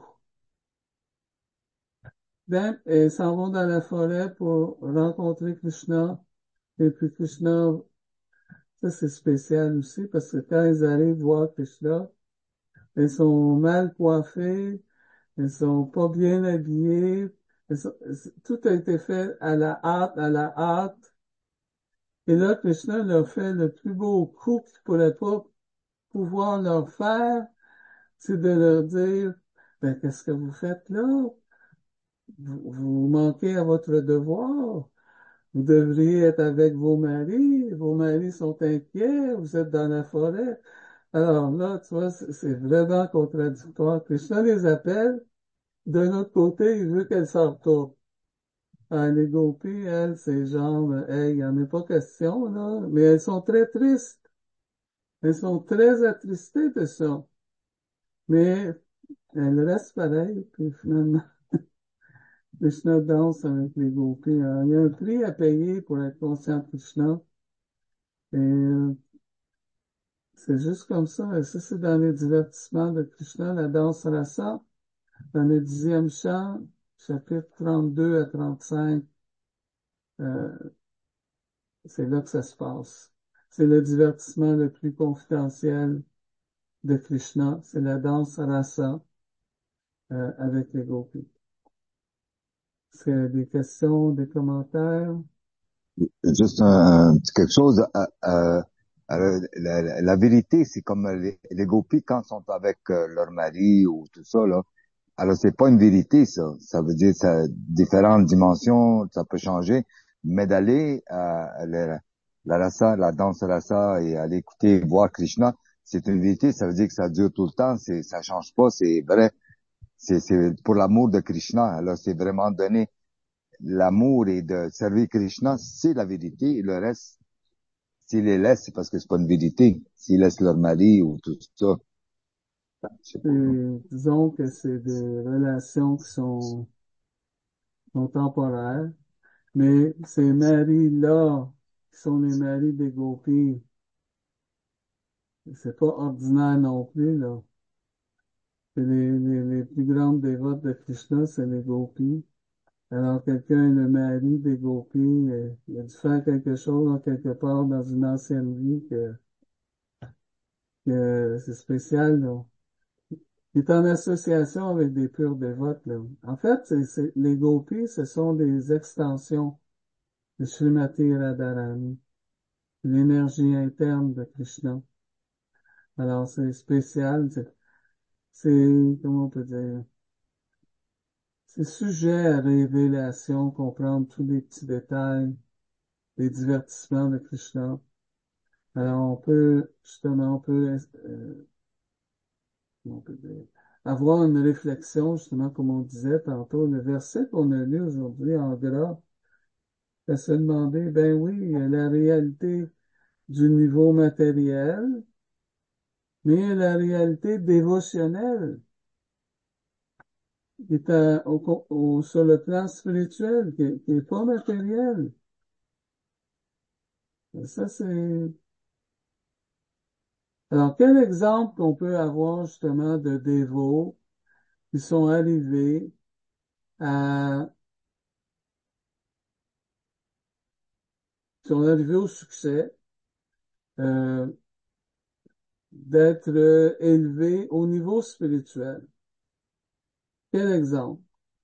Même, elles s'en vont dans la forêt pour rencontrer Krishna. Et puis Krishna, ça c'est spécial aussi, parce que quand ils arrivent voir Krishna, elles sont mal coiffées, elles sont pas bien habillées, tout a été fait à la hâte. Et là, Krishna leur fait le plus beau coup qu'il pourrait pas pouvoir leur faire, c'est de leur dire, ben, qu'est-ce que vous faites là? Vous manquez à votre devoir. Vous devriez être avec vos maris sont inquiets, vous êtes dans la forêt. Alors là, tu vois, c'est vraiment contradictoire. Krishna les appelle, d'un autre côté, il veut qu'elles s'en retournent. Ah, les gopis, elles, c'est genre, hey, il n'y en a pas question, là, mais elles sont très tristes. Elles sont très attristées de ça. Mais elles restent pareilles, puis finalement, Krishna danse avec les gopis. Il y a un prix à payer pour être conscient de Krishna. Et c'est juste comme ça. Et ça, c'est dans les divertissements de Krishna, la danse rasa, dans le 10e chant, chapitre 32 à 35. Euh, c'est là que ça se passe. C'est le divertissement le plus confidentiel de Krishna. C'est la danse rasa avec les gopis. Est-ce qu'il y a des questions, des commentaires? Juste un petit quelque chose. La vérité, c'est comme les gopis quand ils sont avec leur mari ou tout ça là. Alors c'est pas une vérité ça. Ça veut dire ça différentes dimensions, ça peut changer. Mais d'aller à la rasa, la danse rasa et aller écouter, voir Krishna, c'est une vérité. Ça veut dire que ça dure tout le temps. Ça change pas. C'est vrai. C'est pour l'amour de Krishna. Alors c'est vraiment donné l'amour et de servir Krishna, c'est la vérité. Et le reste, s'ils les laissent, c'est parce que c'est pas une vérité. S'ils laissent leur mari ou tout ça, je sais pas. Disons que c'est des relations qui sont temporaires, mais ces maris-là, qui sont les maris des gopis, c'est pas ordinaire non plus, là. C'est les plus grandes dévotes de Krishna, c'est les gopis. Alors, quelqu'un est le mari des gopis, il a dû faire quelque chose en quelque part dans une ancienne vie que c'est spécial, là. Il est en association avec des purs dévotes, là. En fait, les gopis, ce sont des extensions de Srimati Radharani, l'énergie interne de Krishna. Alors, c'est spécial, comment on peut dire, c'est sujet à révélation, comprendre tous les petits détails, les divertissements de Krishna. Alors, justement, comment on peut dire, avoir une réflexion, justement, comme on disait tantôt, le verset qu'on a lu aujourd'hui en gras, à se demander, ben oui, il y a la réalité du niveau matériel, mais il y a la réalité dévotionnelle qui est sur le plan spirituel, qui est pas matériel. Et ça, c'est... Alors, quel exemple qu'on peut avoir justement de dévots qui sont arrivés à, qui sont arrivés au succès, euh, d'être élevés au niveau spirituel? Quel exemple?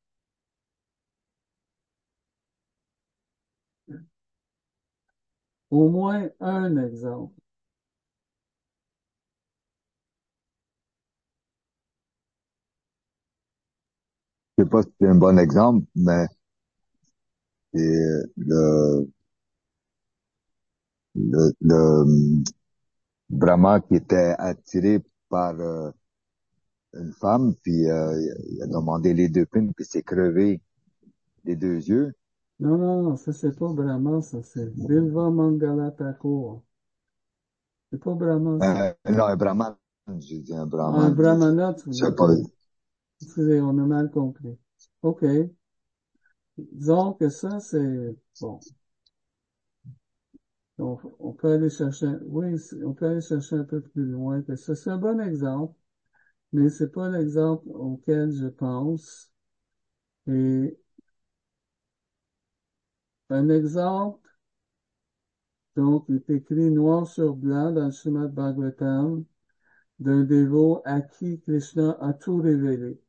Au moins un exemple. Je sais pas si c'est un bon exemple, mais c'est le Brahma qui était attiré par une femme, puis il a demandé les deux pines, puis s'est crevé les deux yeux. Non, non, non, ça c'est pas Brahma, ça c'est Bilva Mangala Thakur. C'est pas Brahma, ça. Non, un brahman. J'ai dit un Un brahman. Brahmana, tu Je sais voulais pas. dire. Excusez, on a mal compris. OK. Disons que ça, c'est, bon. On peut aller chercher, oui, on peut aller chercher un peu plus loin que ça. C'est un bon exemple, mais c'est pas l'exemple auquel je pense. Et un exemple, donc, est écrit noir sur blanc dans le Srimad Bhagavatam d'un dévot à qui Krishna a tout révélé.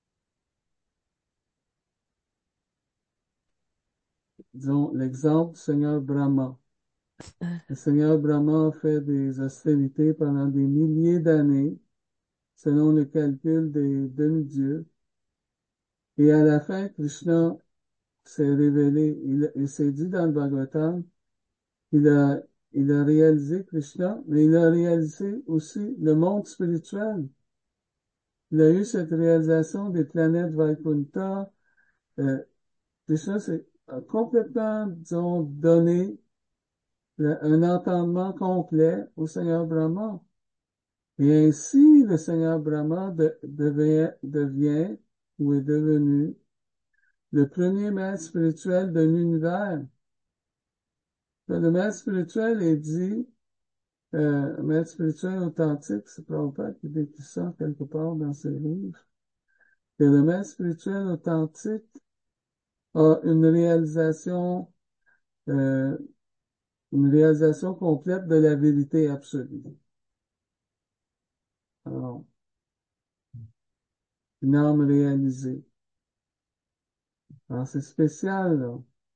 Disons, l'exemple du Seigneur Brahma. Le Seigneur Brahma a fait des austérités pendant des milliers d'années, selon le calcul des demi-dieux. Et à la fin, Krishna s'est révélé. Il s'est dit dans le Bhagavatam, il a, il a réalisé Krishna, mais il a réalisé aussi le monde spirituel. Il a eu cette réalisation des planètes Vaikuntha. Krishna s'est complètement, disons, donné un entendement complet au Seigneur Brahma. Et ainsi, le Seigneur Brahma devient ou est devenu le premier maître spirituel de l'univers. Le maître spirituel est dit, maître spirituel authentique, c'est Prabhupada qui décrit ça quelque part dans ses livres, que le maître spirituel authentique a euh, une réalisation complète de la vérité absolue. Alors, une âme réalisée. Alors, c'est spécial, là.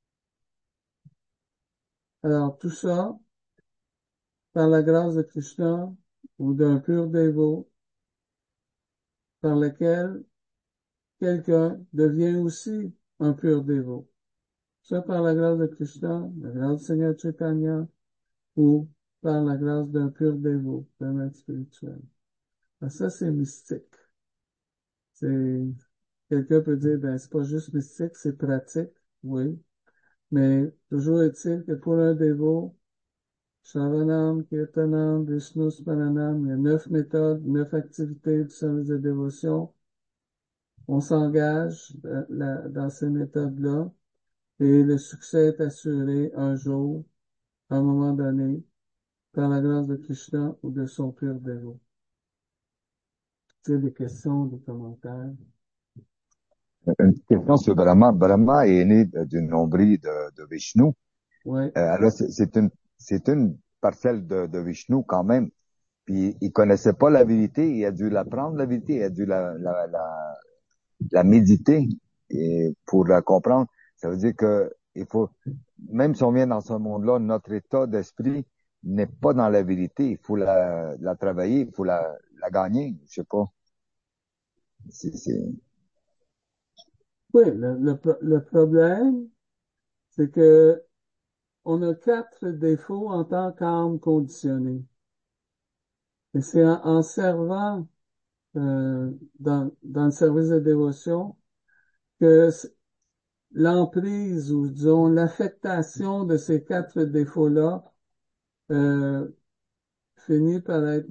Alors, tout ça, par la grâce de Krishna ou d'un pur dévot, par lequel quelqu'un devient aussi un pur dévot. Ça par la grâce de Krishna, la grâce du Seigneur Chaitanya, ou par la grâce d'un pur dévot, d'un maître spirituel. Alors ça, c'est mystique. C'est, quelqu'un peut dire, ben, c'est pas juste mystique, c'est pratique, oui. Mais toujours est-il que pour un dévot, Shravanam, Kirtanam, Vishnu Smaranam, il y a 9 méthodes, 9 activités du service de dévotion. On s'engage dans ces méthodes-là et le succès est assuré un jour, à un moment donné, par la grâce de Krishna ou de son pur dévot. Tu as des questions, des commentaires? Une petite question sur Brahma. Brahma est né d'une nombril de Vishnu. Oui, Alors, c'est une parcelle de Vishnu quand même. Puis, il connaissait pas la vérité. Il a dû l'apprendre, la vérité. Il a dû la méditer et pour la comprendre. Ça veut dire que il faut, même si on vient dans ce monde-là, notre état d'esprit n'est pas dans la vérité. Il faut la travailler, il faut la gagner. Je sais pas. C'est... oui, le problème, c'est que on a 4 défauts en tant qu'âme conditionnée. Et c'est en servant dans le service de dévotion que l'emprise ou disons l'affectation de ces 4 défauts-là euh, finit par être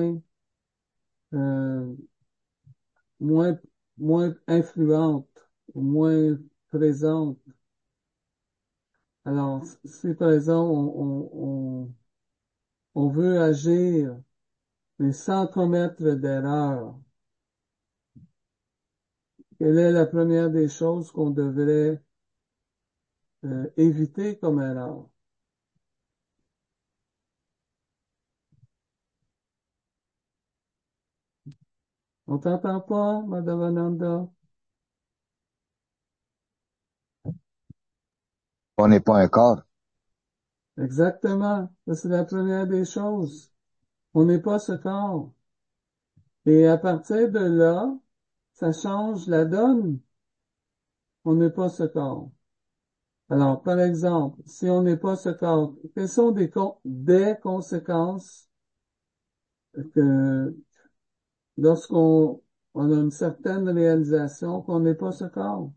euh, moins, moins influente, ou moins présente. Alors, si par exemple on veut agir, mais sans commettre d'erreur, quelle est la première des choses qu'on devrait éviter comme erreur? On t'entend pas, Madhavananda? On n'est pas un corps. Exactement. Ça, c'est la première des choses. On n'est pas ce corps. Et à partir de là, ça change la donne. On n'est pas ce corps. Alors, par exemple, si on n'est pas ce corps, quelles sont des conséquences que lorsqu'on on a une certaine réalisation qu'on n'est pas ce corps.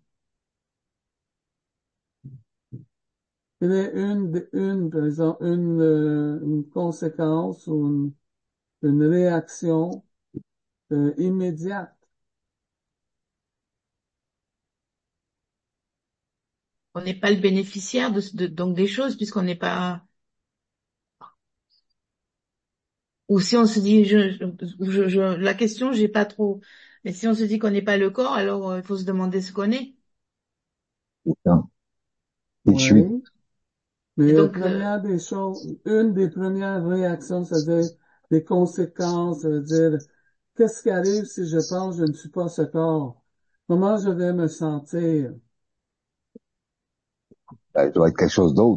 Il est par exemple, une conséquence ou une réaction immédiate. On n'est pas le bénéficiaire donc des choses puisqu'on n'est pas, ou si on se dit, la question, j'ai pas trop, mais si on se dit qu'on n'est pas le corps, alors il faut se demander ce qu'on est. Non. Il suit. Oui. Mais Et la donc, première des choses, une des premières réactions, c'est-à-dire des conséquences, ça veut dire, qu'est-ce qui arrive si je pense que je ne suis pas ce corps? Comment je vais me sentir? Ben, il doit être quelque chose d'autre.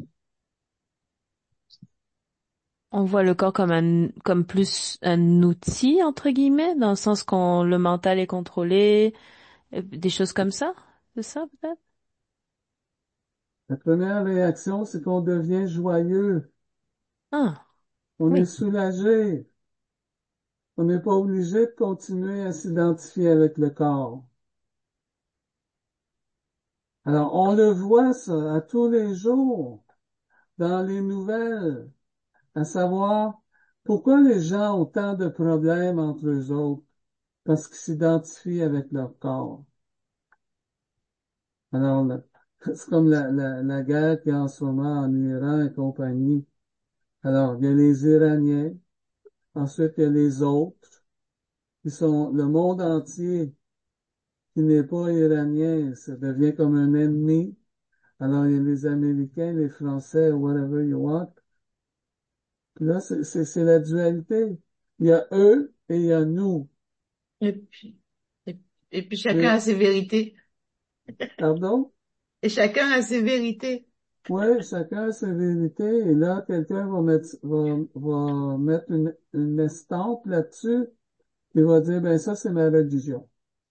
On voit le corps comme plus un outil, entre guillemets, dans le sens qu'on, le mental est contrôlé, des choses comme ça. C'est ça, peut-être? La première réaction, c'est qu'on devient joyeux, Ah, on est oui. soulagé, on n'est pas obligé de continuer à s'identifier avec le corps. Alors, on le voit ça à tous les jours dans les nouvelles, à savoir pourquoi les gens ont tant de problèmes entre eux autres, parce qu'ils s'identifient avec leur corps. Alors, c'est comme la guerre qu'il y a en ce moment en Iran et compagnie. Alors, il y a les Iraniens, ensuite il y a les autres, qui sont le monde entier qui n'est pas iranien, ça devient comme un ennemi. Alors, il y a les Américains, les Français, whatever you want. Puis là, c'est la dualité. Il y a eux et il y a nous. et puis, et, et puis chacun a Et, ses vérités. pardon? Et chacun a ses vérités. Oui, chacun a ses vérités. Et là, quelqu'un va mettre une estampe là-dessus. Il va dire, ben ça, c'est ma religion.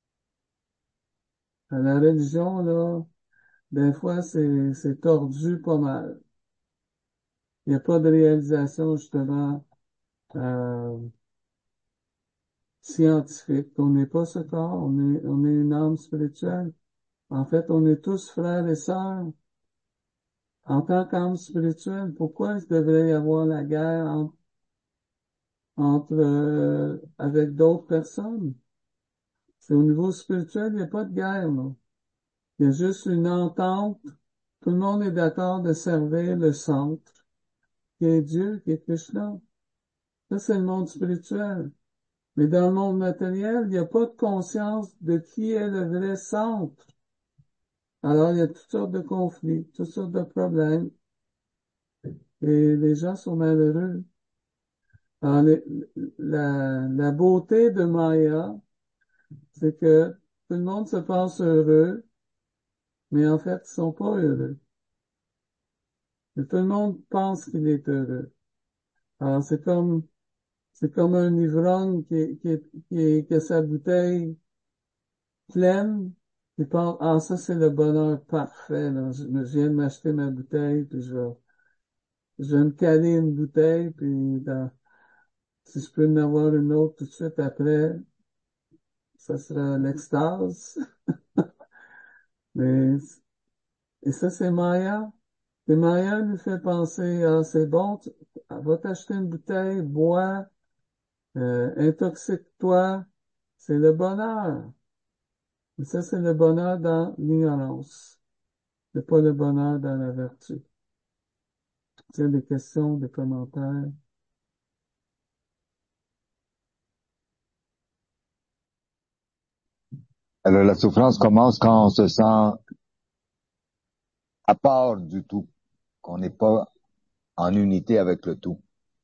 La religion, là, des fois, c'est tordu pas mal. Il n'y a pas de réalisation, justement, euh, scientifique. On n'est pas ce corps, on est une âme spirituelle. En fait, on est tous frères et sœurs. En tant qu'âme spirituelle, pourquoi il devrait y avoir la guerre avec d'autres personnes? C'est au niveau spirituel, il n'y a pas de guerre, là. Il y a juste une entente. Tout le monde est d'accord de servir le centre, qui est Dieu, qui est Krishna. Ça, c'est le monde spirituel. Mais dans le monde matériel, il n'y a pas de conscience de qui est le vrai centre. Alors, il y a toutes sortes de conflits, toutes sortes de problèmes, et les gens sont malheureux. Alors, la beauté de Maya, c'est que tout le monde se pense heureux, mais en fait, ils sont pas heureux. Et tout le monde pense qu'il est heureux. Alors, c'est comme un ivrogne qui a sa bouteille pleine, il pense, ah, ça, c'est le bonheur parfait, là. Je viens de m'acheter ma bouteille, puis je vais me caler une bouteille, puis si je peux en avoir une autre tout de suite après, ça sera l'extase. Mais, et ça, c'est Maya. Et Maya nous fait penser, ah, c'est bon, va t'acheter une bouteille, bois, intoxique-toi. C'est le bonheur. Et ça, c'est le bonheur dans l'ignorance. C'est pas le bonheur dans la vertu. Tu as des questions, des commentaires? Alors, la souffrance commence quand on se sent à part du tout, qu'on n'est pas en unité avec le tout.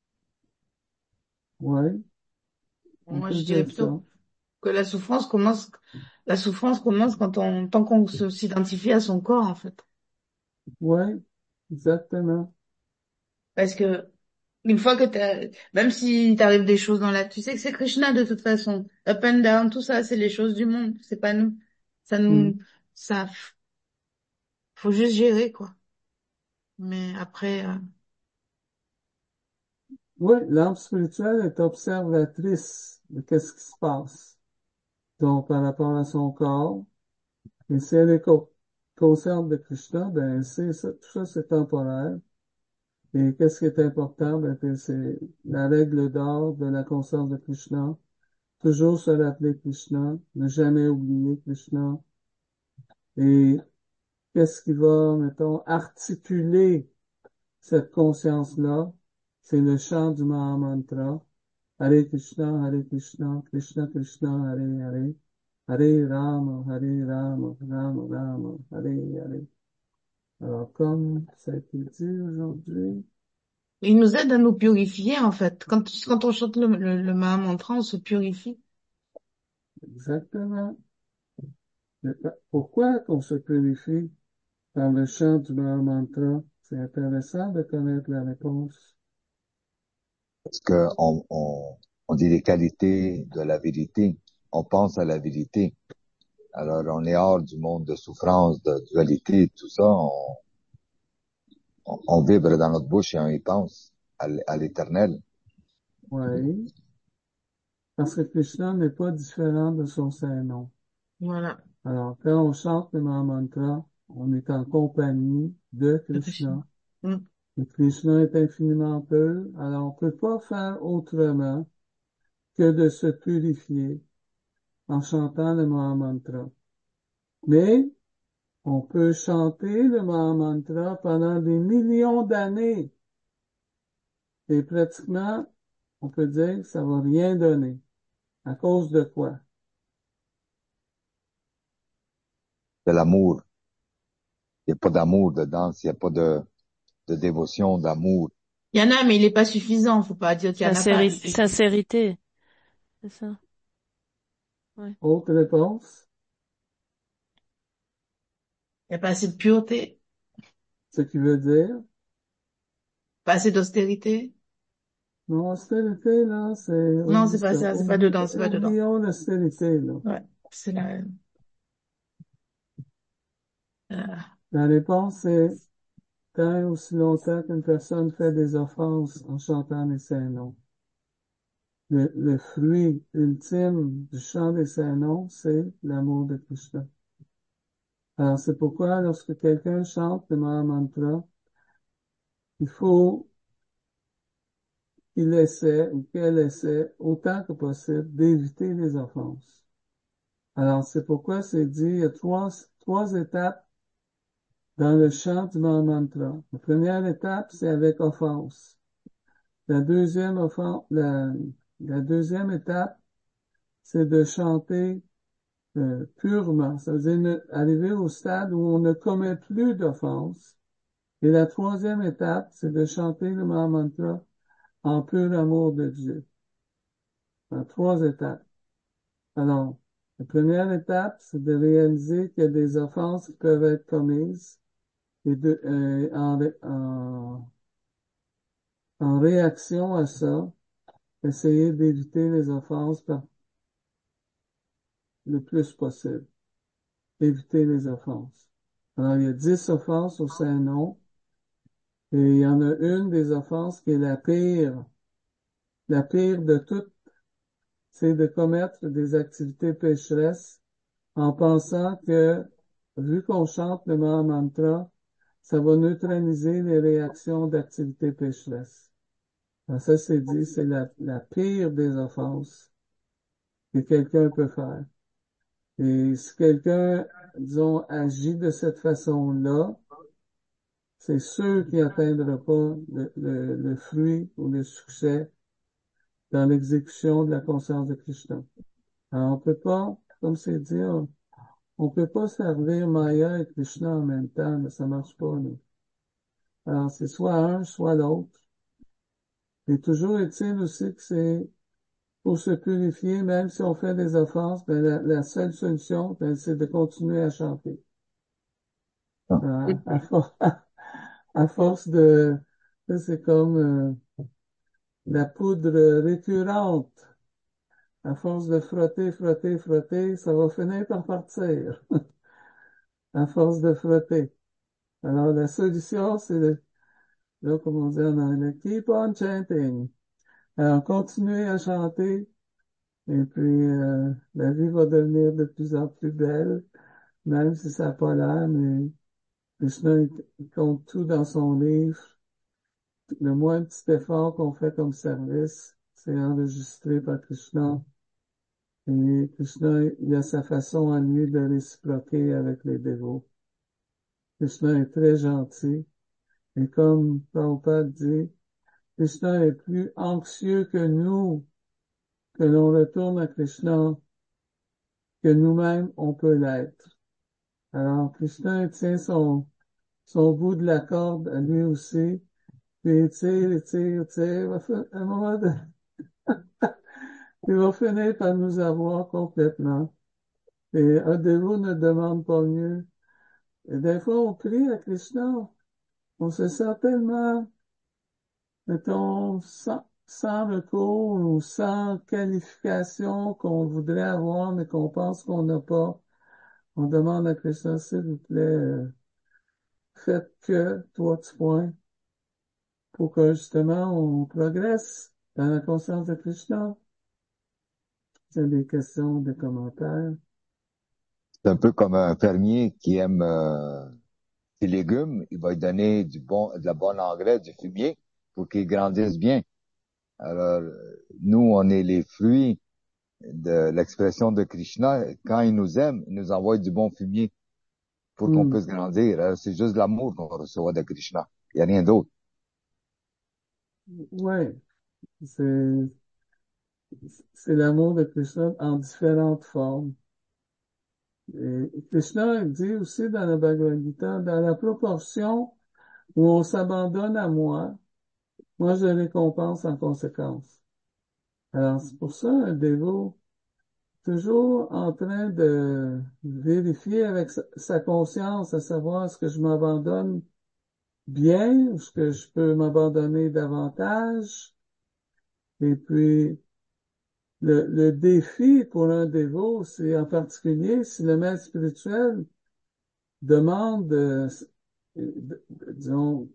Oui, on Moi, peut je dirais dire ça. plutôt que la souffrance commence tant qu'on s'identifie à son corps, en fait. Oui, exactement. Parce que, une fois que même si t'arrives des choses dans la, tu sais que c'est Krishna de toute façon. Up and down, tout ça, c'est les choses du monde, c'est pas nous. Ça Mm. nous, ça, faut juste gérer, quoi. Mais après, Oui, l'âme spirituelle est observatrice de qu'est-ce qui se passe. donc par rapport à son corps. Et si elle est consciente de Krishna, ben c'est ça, tout ça c'est temporaire. Et qu'est-ce qui est important? Ben, que c'est la règle d'or de la conscience de Krishna. Toujours se rappeler Krishna, ne jamais oublier Krishna. Et qu'est-ce qui va, mettons, articuler cette conscience-là? C'est le chant du Mahamantra. Hare Krishna, Krishna Krishna, Hare Hare. Hare Rama, Rama Rama, Hare Hare. Alors, comme ça a été dit aujourd'hui, Il nous aide à nous purifier, en fait. Quand on chante le Mahamantra, on se purifie. exactement, pourquoi qu'on se purifie par le chant du Mahamantra? C'est intéressant de connaître la réponse. Parce que on dit les qualités de la vérité. On pense à la vérité. Alors, on est hors du monde de souffrance, de dualité, tout ça. On vibre dans notre bouche et on y pense à l'éternel. Oui, parce que Krishna n'est pas différent de son Saint-Nom. Voilà. Alors, quand on chante le Mahamantra, on est en compagnie de Le Krishna. Krishna. Mm. Et Krishna est infiniment pur. Alors, on peut pas faire autrement que de se purifier en chantant le Mahamantra. Mais, on peut chanter le Mahamantra pendant des millions d'années. Et pratiquement, on peut dire que ça va rien donner. À cause de quoi? De l'amour. Il n'y a pas d'amour dedans. Il n'y a pas de dévotion, d'amour. Il y en a, mais il est pas suffisant. Faut pas dire qu'il y en a pas. Sincérité, c'est ça. Ouais. Autre réponse? Il y a pas assez de pureté, Ce qui veut dire, pas assez d'austérité. non, austérité, là, c'est, Non, oublie c'est pas ça. ça. C'est pas dedans. C'est pas dedans. Oublions l'austérité, là. Ouais. C'est la, euh, La réponse est, tant et aussi longtemps qu'une personne fait des offenses en chantant les saints noms. Le fruit ultime du chant des saints noms, c'est l'amour de Krishna. Alors, c'est pourquoi lorsque quelqu'un chante le Mahamantra, il faut qu'il essaie ou qu'elle essaie autant que possible d'éviter les offenses. Alors, c'est pourquoi c'est dit, il y a trois étapes dans le chant du Mahamantra. La première étape, c'est avec offense. La deuxième la deuxième étape, c'est de chanter purement. Ça veut dire arriver au stade où on ne commet plus d'offense. Et la troisième étape, c'est de chanter le Mahamantra en pur amour de Dieu. En trois étapes. Alors, la première étape, c'est de réaliser qu'il y a des offenses qui peuvent être commises et en réaction à ça, essayer d'éviter les offenses le plus possible. Éviter les offenses. Alors, il y a 10 offenses au Saint-Nom et il y en a une des offenses qui est la pire de toutes, c'est de commettre des activités pécheresses en pensant que, vu qu'on chante le Mahamantra, ça va neutraliser les réactions d'activités pécheresses. Alors ça, c'est dit, c'est la pire des offenses que quelqu'un peut faire. Et si quelqu'un, disons, agit de cette façon-là, c'est sûr qu'il n'atteindra pas le fruit ou le succès dans l'exécution de la conscience de Krishna. Alors, on peut pas, comme c'est dit, on peut pas servir Maya et Krishna en même temps, mais ça marche pas, nous. Alors, c'est soit un, soit l'autre. Et toujours est-il aussi que c'est pour se purifier, même si on fait des offenses, ben la seule solution, ben, c'est de continuer à chanter. À, à force de, ça, c'est comme la poudre récurrente. À force de frotter, frotter, frotter, ça va finir par partir. À force de frotter. Alors, la solution, c'est là, comme on dit en anglais, keep on chanting. Alors, continuez à chanter Et puis, la vie va devenir de plus en plus belle, même si ça n'a pas l'air, mais Krishna, il compte tout dans son livre. Le moins petit effort qu'on fait comme service, c'est enregistré par Krishna. Et Krishna, il a sa façon à lui de réciproquer avec les dévots. Krishna est très gentil. Et comme Prabhupada dit, Krishna est plus anxieux que nous, que l'on retourne à Krishna, que nous-mêmes on peut l'être. Alors, Krishna tient son bout de la corde à lui aussi, puis il tire, à un moment donné, il va finir par nous avoir complètement. Et un dévot ne demande pas mieux. Et des fois, on prie à Krishna, on se sent tellement, mettons, sans recours ou sans qualification qu'on voudrait avoir, mais qu'on pense qu'on n'a pas. On demande à Krishna, s'il vous plaît, faites que, trois petits points, pour que justement on progresse dans la conscience de Krishna. C'est des questions, des commentaires. C'est un peu comme un fermier qui aime ses légumes, il va lui donner de la bonne engrais, du fumier, pour qu'ils grandissent bien. Alors, nous, on est les fruits de l'expression de Krishna. Quand il nous aime, il nous envoie du bon fumier pour qu'on Hmm. puisse grandir. Alors, c'est juste de l'amour qu'on reçoit de Krishna. Il n'y a rien d'autre. Ouais, c'est, c'est l'amour de Krishna en différentes formes. Et Krishna dit aussi dans la Bhagavad Gita, dans la proportion où on s'abandonne à moi, moi je récompense en conséquence. Alors c'est pour ça un dévot toujours en train de vérifier avec sa conscience, à savoir est-ce que je m'abandonne bien, est-ce que je peux m'abandonner davantage. Et puis le défi pour un dévot, c'est en particulier si le maître spirituel demande, disons,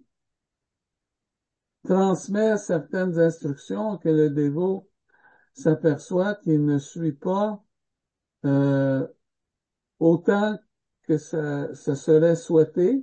transmet certaines instructions que le dévot s'aperçoit qu'il ne suit pas euh, autant que ça serait souhaité.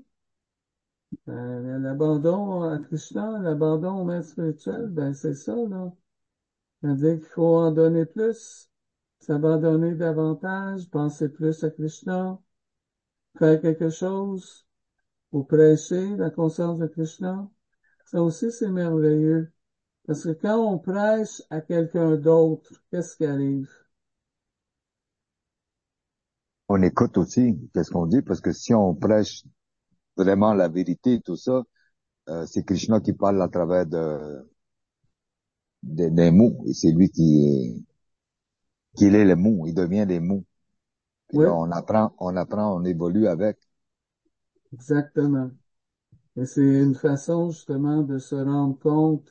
L'abandon à Krishna, l'abandon au maître spirituel, ben c'est ça, là. C'est-à-dire qu'il faut en donner plus, s'abandonner davantage, penser plus à Krishna, faire quelque chose pour prêcher la conscience de Krishna. Ça aussi, c'est merveilleux. Parce que quand on prêche à quelqu'un d'autre, qu'est-ce qui arrive? On écoute aussi qu'est-ce qu'on dit, parce que si on prêche vraiment la vérité, tout ça, c'est Krishna qui parle à travers des mots, et c'est lui qui est les mots, il devient les mots. Puis Oui, là, on évolue avec. exactement. Et c'est une façon justement de se rendre compte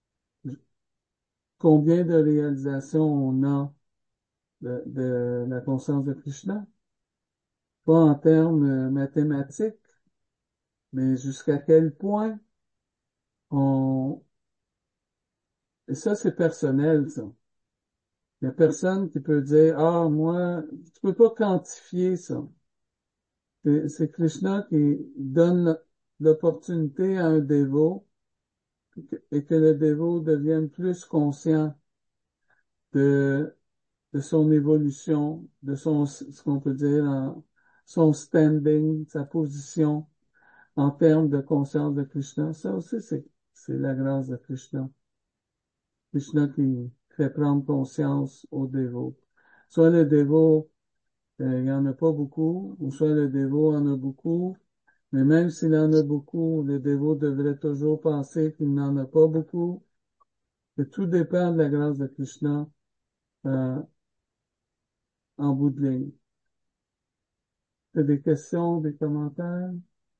combien de réalisations on a de la conscience de Krishna. Pas en termes mathématiques, mais jusqu'à quel point on... Et ça, c'est personnel, ça. Il y a personne qui peut dire, ah, moi, tu peux pas quantifier ça. C'est Krishna qui donne l'opportunité à un dévot et que le dévot devienne plus conscient de, de son évolution, de son, ce qu'on peut dire, son standing, sa position en termes de conscience de Krishna. Ça aussi, c'est la grâce de Krishna. Krishna qui fait prendre conscience au dévot. Soit le dévot, il n'y en a pas beaucoup, ou soit le dévot en a beaucoup, mais même s'il en a beaucoup, le dévot devrait toujours penser qu'il n'en a pas beaucoup, que tout dépend de la grâce de Krishna euh, en bout de ligne. T'as des questions, des commentaires?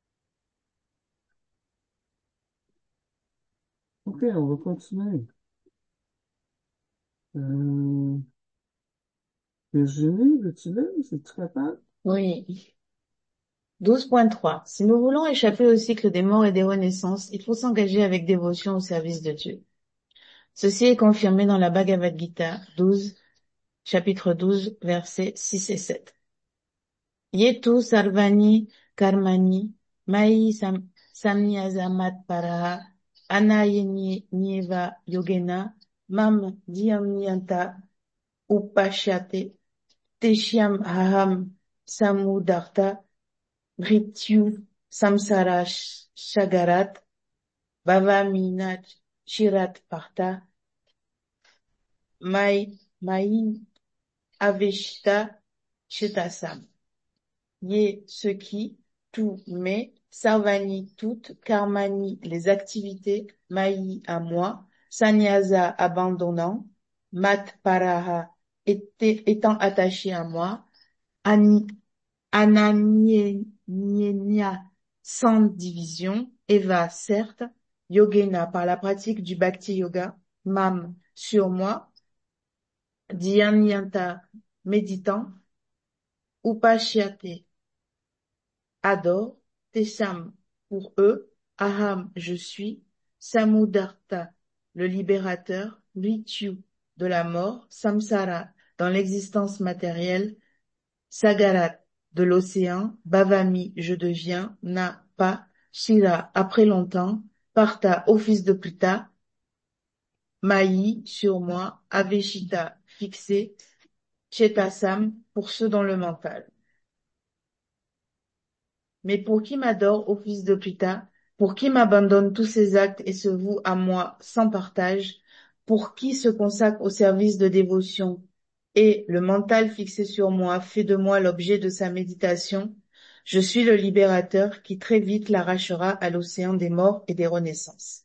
OK, on va continuer. Euh, Virginie, veux-tu lire? Es-tu capable? Oui. 12.3. Si nous voulons échapper au cycle des morts et des renaissances, il faut s'engager avec dévotion au service de Dieu. Ceci est confirmé dans la Bhagavad Gita 12, chapitre 12, versets 6 et 7. Yetu sarvani karmani, mai samnyazamat para, anayeni nieva yogena, mam dhyamyanta upashyate, teshyam aham samudarta, mrityu samsara shagarat, bhavaminat shirat parta, mai aveshta chetasam. Ye ce qui, tout, mais, sarvani toutes, karmani les activités, maï à moi, sannyasa abandonnant, mat paraha étant attaché à moi, ani, ananyenya sans division, eva certes, yogena par la pratique du bhakti yoga, mam sur moi, dhyanyanta méditant, upashyate adore, Tesham pour eux, Aham je suis, Samudarta le libérateur, Mrityu de la mort, Samsara dans l'existence matérielle, Sagarat de l'océan, Bhavami je deviens, Na pas, Shira après longtemps, Parta au fils de Pluta, Maï sur moi, Aveshita fixé, Chetasam pour ceux dans le mental. Mais pour qui m'adore, ô fils de Pluta, pour qui m'abandonne tous ses actes et se voue à moi sans partage, pour qui se consacre au service de dévotion, et le mental fixé sur moi fait de moi l'objet de sa méditation, je suis le libérateur qui très vite l'arrachera à l'océan des morts et des renaissances.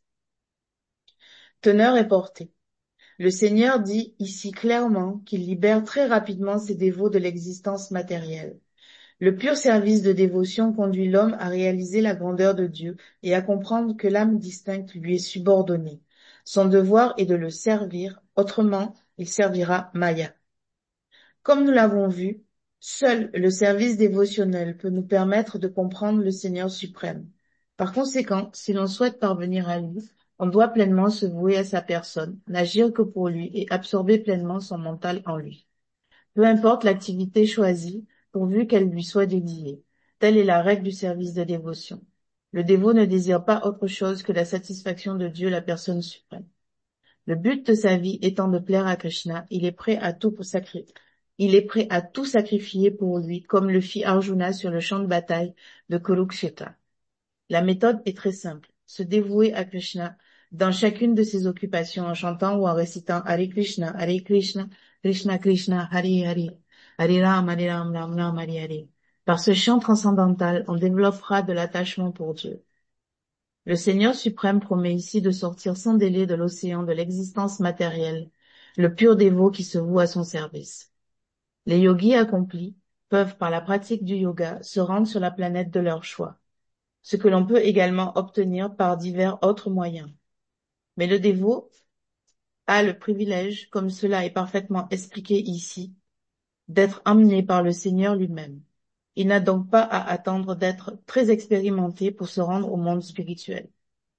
Teneur et portée. Le Seigneur dit ici clairement qu'il libère très rapidement ses dévots de l'existence matérielle. Le pur service de dévotion conduit l'homme à réaliser la grandeur de Dieu et à comprendre que l'âme distincte lui est subordonnée. Son devoir est de le servir, autrement il servira Maya. Comme nous l'avons vu, seul le service dévotionnel peut nous permettre de comprendre le Seigneur suprême. Par conséquent, si l'on souhaite parvenir à lui, on doit pleinement se vouer à sa personne, n'agir que pour lui et absorber pleinement son mental en lui. Peu importe l'activité choisie, pourvu qu'elle lui soit dédiée. Telle est la règle du service de dévotion. Le dévot ne désire pas autre chose que la satisfaction de Dieu, la personne suprême. Le but de sa vie étant de plaire à Krishna, il est prêt à tout sacrifier pour lui, comme le fit Arjuna sur le champ de bataille de Kurukshetra. La méthode est très simple. Se dévouer à Krishna dans chacune de ses occupations en chantant ou en récitant Hare Krishna, Krishna Krishna, Hare Hare, Hare Ram, Ram Ram, Hare Hare. Par ce chant transcendantal, on développera de l'attachement pour Dieu. Le Seigneur suprême promet ici de sortir sans délai de l'océan de l'existence matérielle, le pur dévot qui se voue à son service. Les yogis accomplis peuvent, par la pratique du yoga, se rendre sur la planète de leur choix, ce que l'on peut également obtenir par divers autres moyens. Mais le dévot a le privilège, comme cela est parfaitement expliqué ici, d'être emmené par le Seigneur lui-même. Il n'a donc pas à attendre d'être très expérimenté pour se rendre au monde spirituel.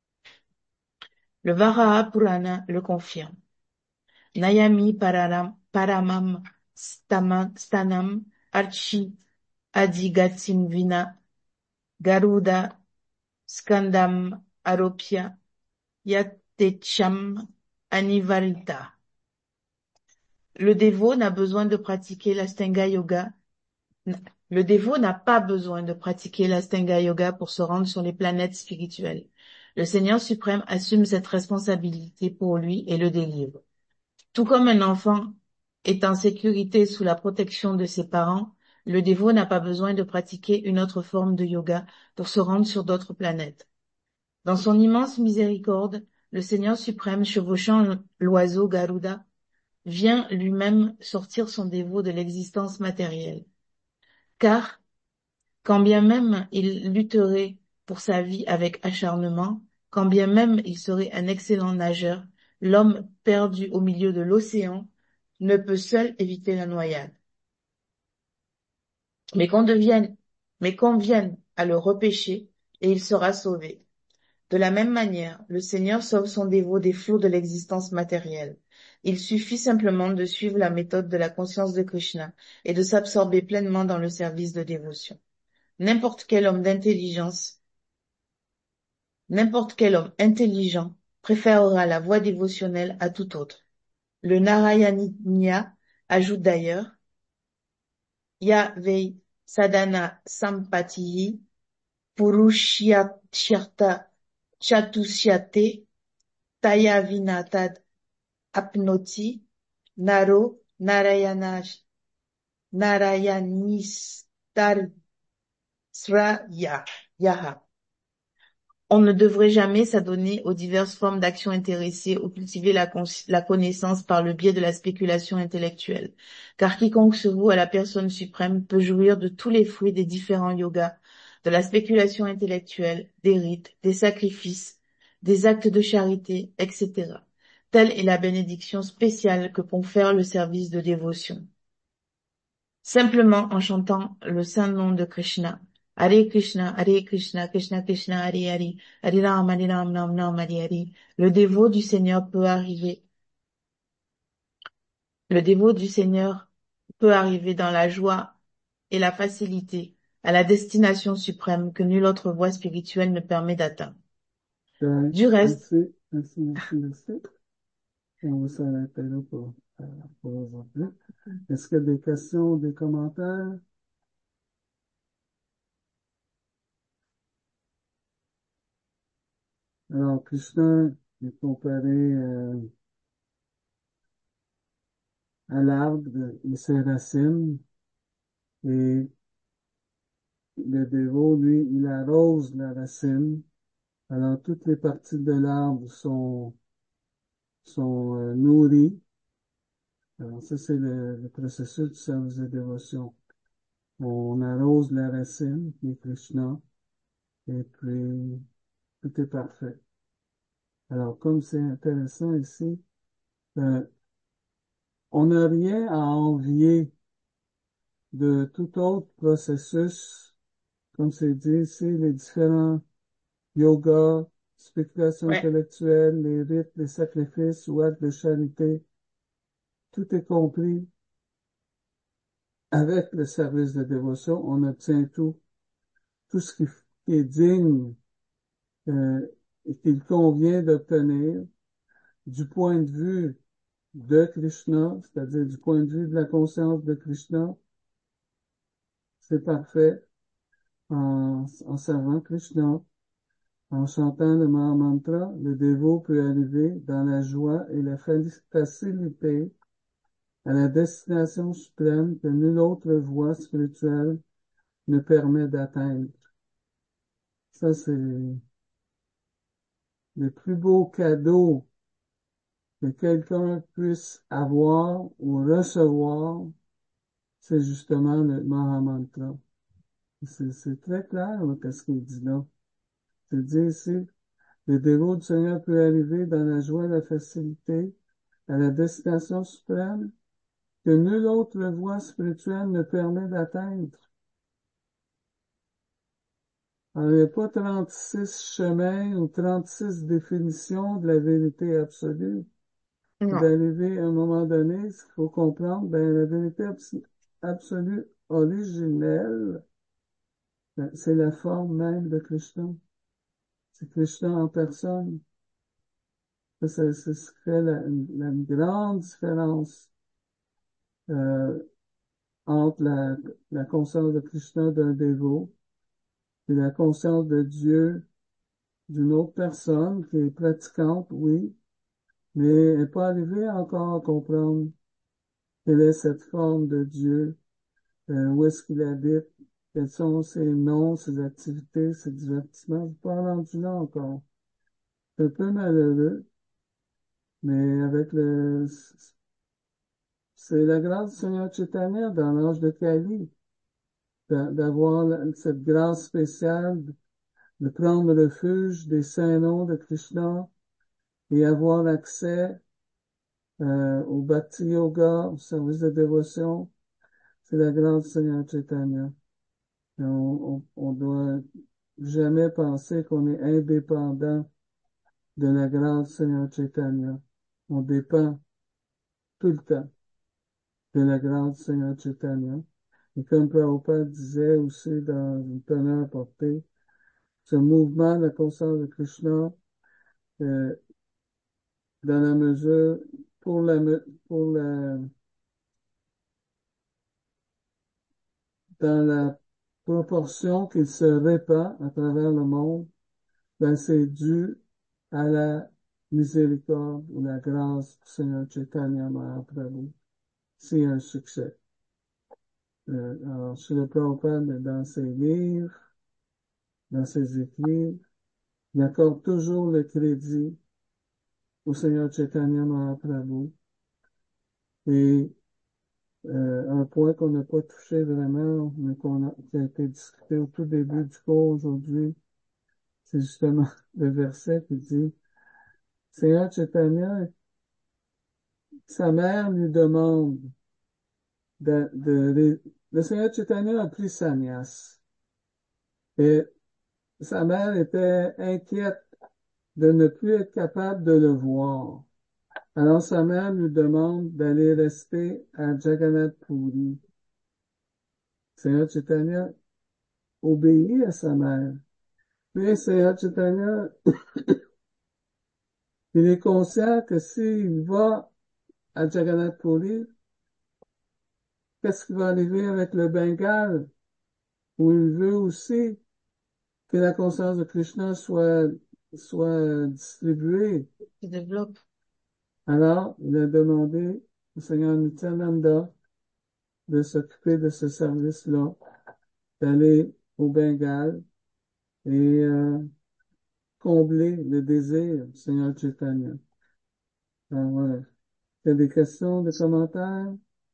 Le Varaha Purana le confirme. Nayami paramam stanam archi adigatim vina garuda skandam aropya yatecham anivarita. Le dévot n'a besoin de pratiquer l'Astanga Yoga. Le dévot n'a pas besoin de pratiquer l'Astanga Yoga pour se rendre sur les planètes spirituelles. Le Seigneur suprême assume cette responsabilité pour lui et le délivre. Tout comme un enfant est en sécurité sous la protection de ses parents, le dévot n'a pas besoin de pratiquer une autre forme de yoga pour se rendre sur d'autres planètes. Dans son immense miséricorde, le Seigneur suprême, chevauchant l'oiseau Garuda, vient lui-même sortir son dévot de l'existence matérielle. Car, quand bien même il lutterait pour sa vie avec acharnement, quand bien même il serait un excellent nageur, l'homme perdu au milieu de l'océan ne peut seul éviter la noyade. Mais qu'on vienne à le repêcher et il sera sauvé. De la même manière, le Seigneur sauve son dévot des flots de l'existence matérielle. Il suffit simplement de suivre la méthode de la conscience de Krishna et de s'absorber pleinement dans le service de dévotion. N'importe quel homme d'intelligence, n'importe quel homme intelligent préférera la voie dévotionnelle à tout autre. Le Narayaniya ajoute d'ailleurs Ya vei sadhana sampatihi purushyartha chatusyate taya vinatad apnoti naro narayanistarya yaha. On ne devrait jamais s'adonner aux diverses formes d'action intéressée ou cultiver la connaissance par le biais de la spéculation intellectuelle. Car quiconque se voue à la personne suprême peut jouir de tous les fruits des différents yogas, de la spéculation intellectuelle, des rites, des sacrifices, des actes de charité, etc. Telle est la bénédiction spéciale que confère le service de dévotion. Simplement en chantant le saint nom de Krishna. Hare Krishna, Krishna Krishna, Hare Hare, Hare Ram, Ram, Hare Hare. Le dévot du Seigneur peut arriver. Le dévot du Seigneur peut arriver dans la joie et la facilité à la destination suprême que nulle autre voie spirituelle ne permet d'atteindre. Du reste, merci. On va s'arrêter là pour aujourd'hui. Est-ce qu'il y a des questions, des commentaires? Alors, Krishna est comparé à l'arbre et ses racines, et le dévot, lui, il arrose la racine. Alors, toutes les parties de l'arbre sont nourries. Alors, ça, c'est le processus du service de dévotion. On arrose la racine, qui est Krishna, et puis tout est parfait. Alors, comme c'est intéressant ici, euh, on n'a rien à envier de tout autre processus, comme c'est dit ici, les différents yogas, spéculations ouais, intellectuelles, les rites, les sacrifices ou actes de charité, tout est compris avec le service de dévotion. On obtient tout ce qui est digne et qu'il convient d'obtenir du point de vue de Krishna, c'est-à-dire du point de vue de la conscience de Krishna. C'est parfait en servant Krishna. En chantant le Mahamantra, le dévot peut arriver dans la joie et la facilité à la destination suprême que nulle autre voie spirituelle ne permet d'atteindre. Ça, c'est le plus beau cadeau que quelqu'un puisse avoir ou recevoir, c'est justement le Mahamantra. C'est très clair, là, qu'est-ce qu'il dit là. C'est dit ici, le dévot du Seigneur peut arriver dans la joie et la facilité à la destination suprême que nulle autre voie spirituelle ne permet d'atteindre. Alors, il n'y a pas 36 chemins ou 36 définitions de la vérité absolue. non. D'arriver à un moment donné, ce qu'il faut comprendre, ben, la vérité absolue originelle, ben, c'est la forme même de Krishna. C'est Krishna en personne. C'est ce qui fait la grande différence euh, entre la conscience de Krishna d'un dévot et la conscience de Dieu d'une autre personne qui est pratiquante, oui, mais elle n'est pas arrivée encore à comprendre quelle est cette forme de Dieu, où est-ce qu'il habite, quels sont ses noms, ses activités, ses divertissements. Je suis pas rendu là encore. C'est un peu malheureux, mais c'est la grâce du Seigneur Chaitanya dans l'âge de Kali, d'avoir cette grâce spéciale de prendre refuge des saints noms de Krishna et avoir accès au Bhakti Yoga, au service de dévotion. C'est la grâce du Seigneur Chaitanya. Et on doit jamais penser qu'on est indépendant de la grâce du Seigneur Chaitanya. On dépend tout le temps de la grâce du Seigneur Chaitanya. Et comme Prabhupada disait aussi dans une teneur portée, ce mouvement de la conscience de Krishna, euh, dans la mesure, pour la, pour la, dans la proportion qu'il se répand à travers le monde, ben c'est dû à la miséricorde ou la grâce du Seigneur Chaitanya Mahaprabhu. C'est un succès. Alors, Srila Prabhupada, dans ses livres, dans ses écrits, il accorde toujours le crédit au Seigneur Chaitanya Mahaprabhu. Et un point qu'on n'a pas touché vraiment, mais qui a été discuté au tout début du cours aujourd'hui, c'est justement le verset qui dit, Seigneur Chaitanya, sa mère lui demande le Seigneur Chaitanya a pris sannyas. Et sa mère était inquiète de ne plus être capable de le voir. Alors sa mère lui demande d'aller rester à Jagannath Puri. Seigneur Chaitanya obéit à sa mère. Puis Seigneur Chaitanya, il est conscient que s'il va à Jagannath Puri, qu'est-ce qui va arriver avec le Bengale, où il veut aussi que la conscience de Krishna soit distribuée. Se développe. Alors, il a demandé au Seigneur Nityananda de s'occuper de ce service-là, d'aller au Bengale et combler le désir du Seigneur Chaitanya. Alors, voilà. Il y a des questions, des commentaires?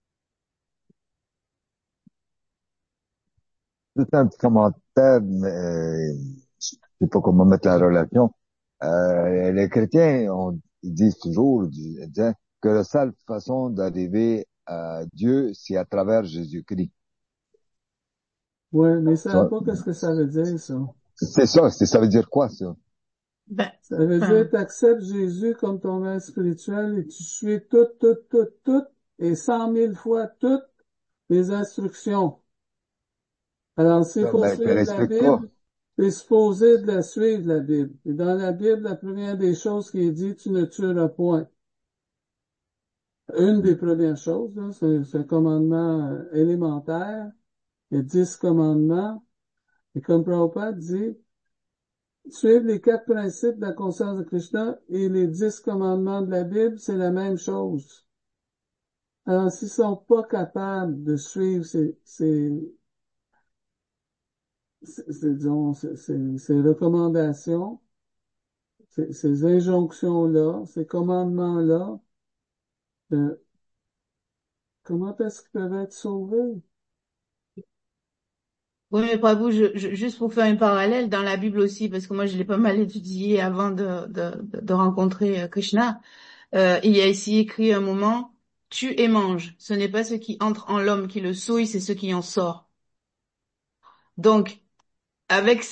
Juste un petit commentaire, mais je sais pas comment mettre la relation. Les chrétiens, ils disent toujours, ils disent que la seule façon d'arriver à Dieu, c'est à travers Jésus-Christ. Ouais, mais ça ne Ça, savent pas qu'est-ce que ça veut dire, ça. ça veut dire quoi, ça? Ben, Ça veut dire, enfin, tu acceptes Jésus comme ton maître spirituel et tu suis toutes, et 100 000 fois toutes les instructions. Alors, s'il faut Ben, tu suivre la respectes pas. Bible, tu es supposé de la suivre, la Bible. Et dans la Bible, la première des choses qui est dit, tu ne tueras point. Une des premières choses, là, c'est un commandement élémentaire. Il y a 10 commandements. Et comme Prabhupada dit, suivre les 4 principes de la conscience de Krishna et les 10 commandements de la Bible, c'est la même chose. Alors, s'ils sont pas capables de suivre disons, ces recommandations, ces injonctions-là, ces commandements-là, euh, comment est-ce qu'ils peuvent être sauvés? oui, mais Prabhu, juste pour faire un parallèle, dans la Bible aussi, parce que moi je l'ai pas mal étudié avant de rencontrer Krishna, il y a ici écrit un moment, tue et mange. Ce n'est pas ce qui entre en l'homme qui le souille, c'est ce qui en sort. Donc, avec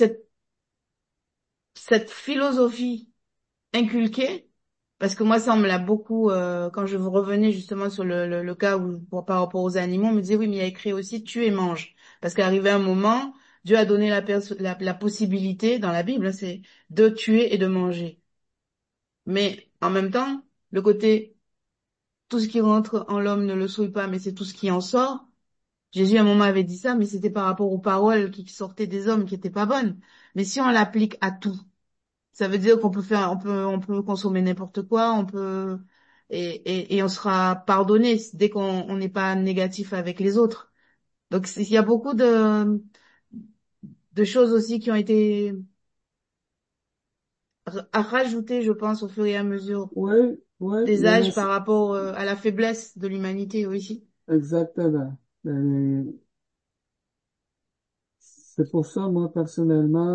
cette philosophie inculquée, parce que moi ça on me l'a beaucoup, quand je revenais justement sur le cas où, par rapport aux animaux, on me disait oui, mais il y a écrit aussi tue et mange. Parce qu'arrivé un moment, Dieu a donné la possibilité dans la Bible, hein, c'est de tuer et de manger. Mais en même temps, le côté tout ce qui rentre en l'homme ne le souille pas, mais c'est tout ce qui en sort. Jésus à un moment avait dit ça, mais c'était par rapport aux paroles qui sortaient des hommes qui étaient pas bonnes. Mais si on l'applique à tout, ça veut dire qu'on peut faire, on peut consommer n'importe quoi, on peut, et on sera pardonné dès qu'on on n'est pas négatif avec les autres. Donc il y a beaucoup de choses aussi qui ont été à rajouter, je pense, au fur et à mesure Oui, oui, des âges par rapport à la faiblesse de l'humanité aussi. exactement. C'est pour ça, moi, personnellement,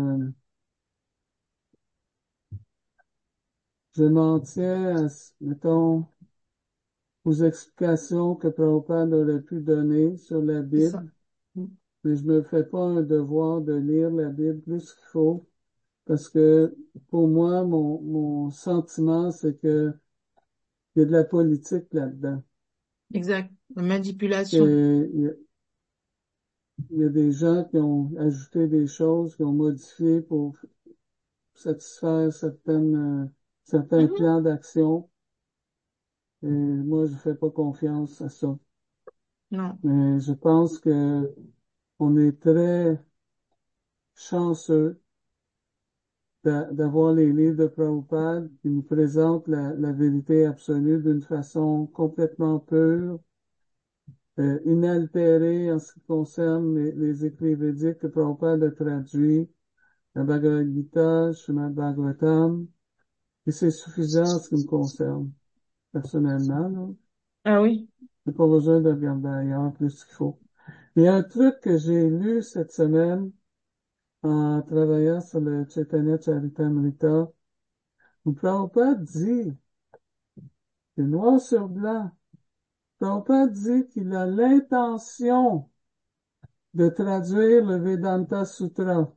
je m'en tiens mettons, aux explications que Prabhupada aurait pu donner sur la C'est ça. Bible, mais je me fais pas un devoir de lire la Bible plus qu'il faut, parce que pour moi, mon sentiment, c'est que il y a de la politique là-dedans. Exact. La Parce manipulation. que il y a des gens qui ont ajouté des choses, qui ont modifié pour satisfaire certains Mhm. plans d'action. Et moi, je fais pas confiance à ça. Non. Mais je pense que on est très chanceux d'avoir les livres de Prabhupada qui nous présentent la vérité absolue d'une façon complètement pure, inaltérée en ce qui concerne les écrits védiques que Prabhupada a traduits, la Bhagavad Gita, Srimad Bhagavatam, et c'est suffisant en ce qui me concerne, personnellement, là. Ah oui. J'ai pas besoin de regarder ailleurs plus qu'il faut. Il y a un truc que j'ai lu cette semaine en travaillant sur le Chaitanya Charitamrita, où Prabhupada dit, c'est noir sur blanc, Prabhupada dit qu'il a l'intention de traduire le Vedanta Sutra,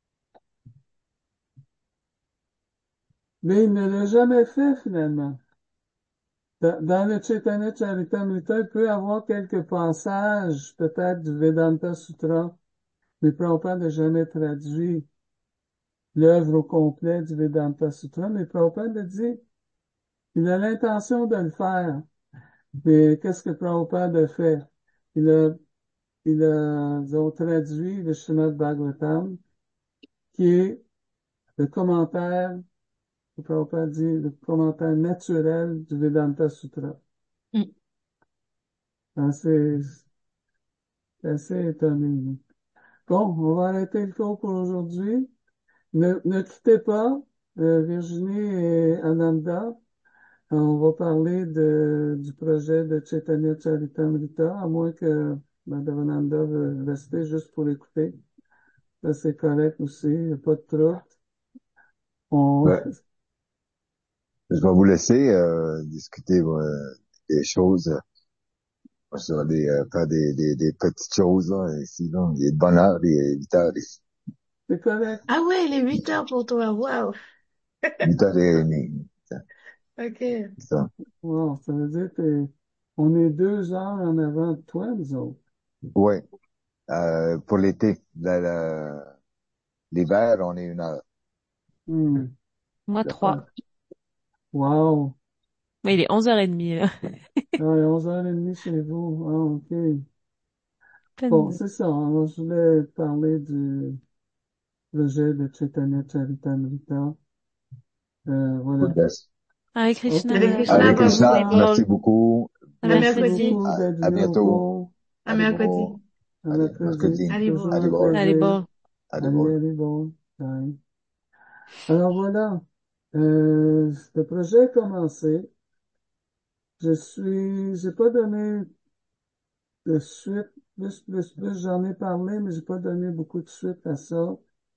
mais il ne l'a jamais fait finalement. Dans le Chaitanya Charitamrita, il peut y avoir quelques passages peut-être du Vedanta Sutra, mais Prabhupada n'a jamais traduit l'œuvre au complet du Vedanta Sutra, mais Prabhupada a dit il a l'intention de le faire. Mais qu'est-ce que Prabhupada a fait? Il a, disons, traduit le Srimad Bhagavatam, qui est le commentaire, que Prabhupada dit, le commentaire naturel du Vedanta Sutra. Mm. Hein, c'est assez étonnant. Bon, on va arrêter le cours pour aujourd'hui. Ne quittez pas, Virginie et Ananda. On va parler du projet de Chaitanya Charitamrita, à moins que Madhavananda veuille rester juste pour écouter. Ça, c'est correct aussi, il n'y a pas de trouble. On... Ouais. Je vais vous laisser discuter des choses. Moi, je vais aller faire des petites choses là, ici. Là. Il est de bonne heure, il est 8h, C'est correct. Ah ouais, il est 8 heures pour toi. Waouh. 8h30. Ok. Ça. Wow, ça veut dire on est 2 heures en avant de toi, nous autres. Oui. Pour l'été. L'hiver, on est 1h. Hmm, Moi, 3. d'accord. Wow. Mais il est 11h30, là. Ah, 11h30 chez vous. Ah, OK. Bon, Peine. c'est ça. Alors, je voulais parler du projet de Chaitanya Charitamrita. Voilà. Yes. Hare OK. Krishna, Hare Maharaj. Krishna, Hare Prabhu Krishna, Paribol. merci beaucoup. À Merci mercredi. mercredi. beaucoup d'être À venu au bientôt. cours. À Haribol. mercredi. À mercredi. Mercredi. Toujours Allez-vous. un Haribol. Allez, plaisir. bon. Allez, Haribol. allez, bon. Bye. Alors voilà. Le projet a commencé. J'ai pas donné de suite. Plus, j'en ai parlé, mais j'ai pas donné beaucoup de suite à ça.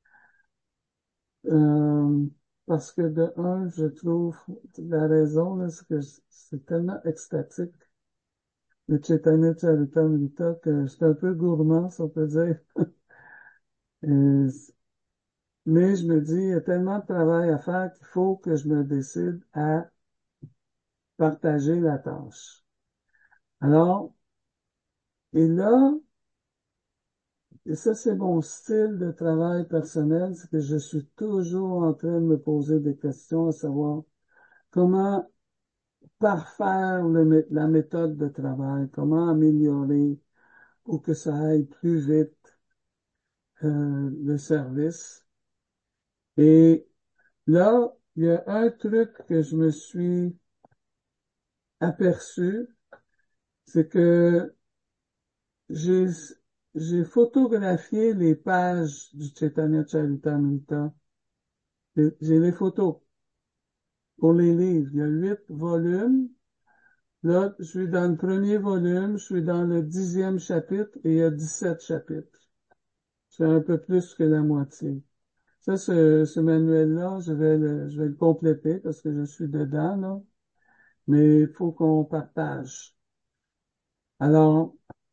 Euh, Parce que de un, je trouve la raison, là, c'est que c'est tellement extatique, le Chaitanya Charitamrita, que c'est un peu gourmand, si on peut dire. Euh, mais je me dis, il y a tellement de travail à faire qu'il faut que je me décide à partager la tâche. Alors, et là, et ça c'est mon style de travail personnel, c'est que je suis toujours en train de me poser des questions à savoir comment parfaire la méthode de travail, comment améliorer pour que ça aille plus vite, le service. Et là, il y a un truc que je me suis aperçu, c'est que j'ai, j'ai photographié les pages du Chaitanya Charitamrita. J'ai les photos pour les livres. Il y a 8 volumes. Là, je suis dans le premier volume, je suis dans le 10e chapitre et il y a 17 chapitres. C'est un peu plus que la moitié. Ça, ce manuel-là, je vais le compléter parce que je suis dedans, là. Mais il faut qu'on partage. Alors,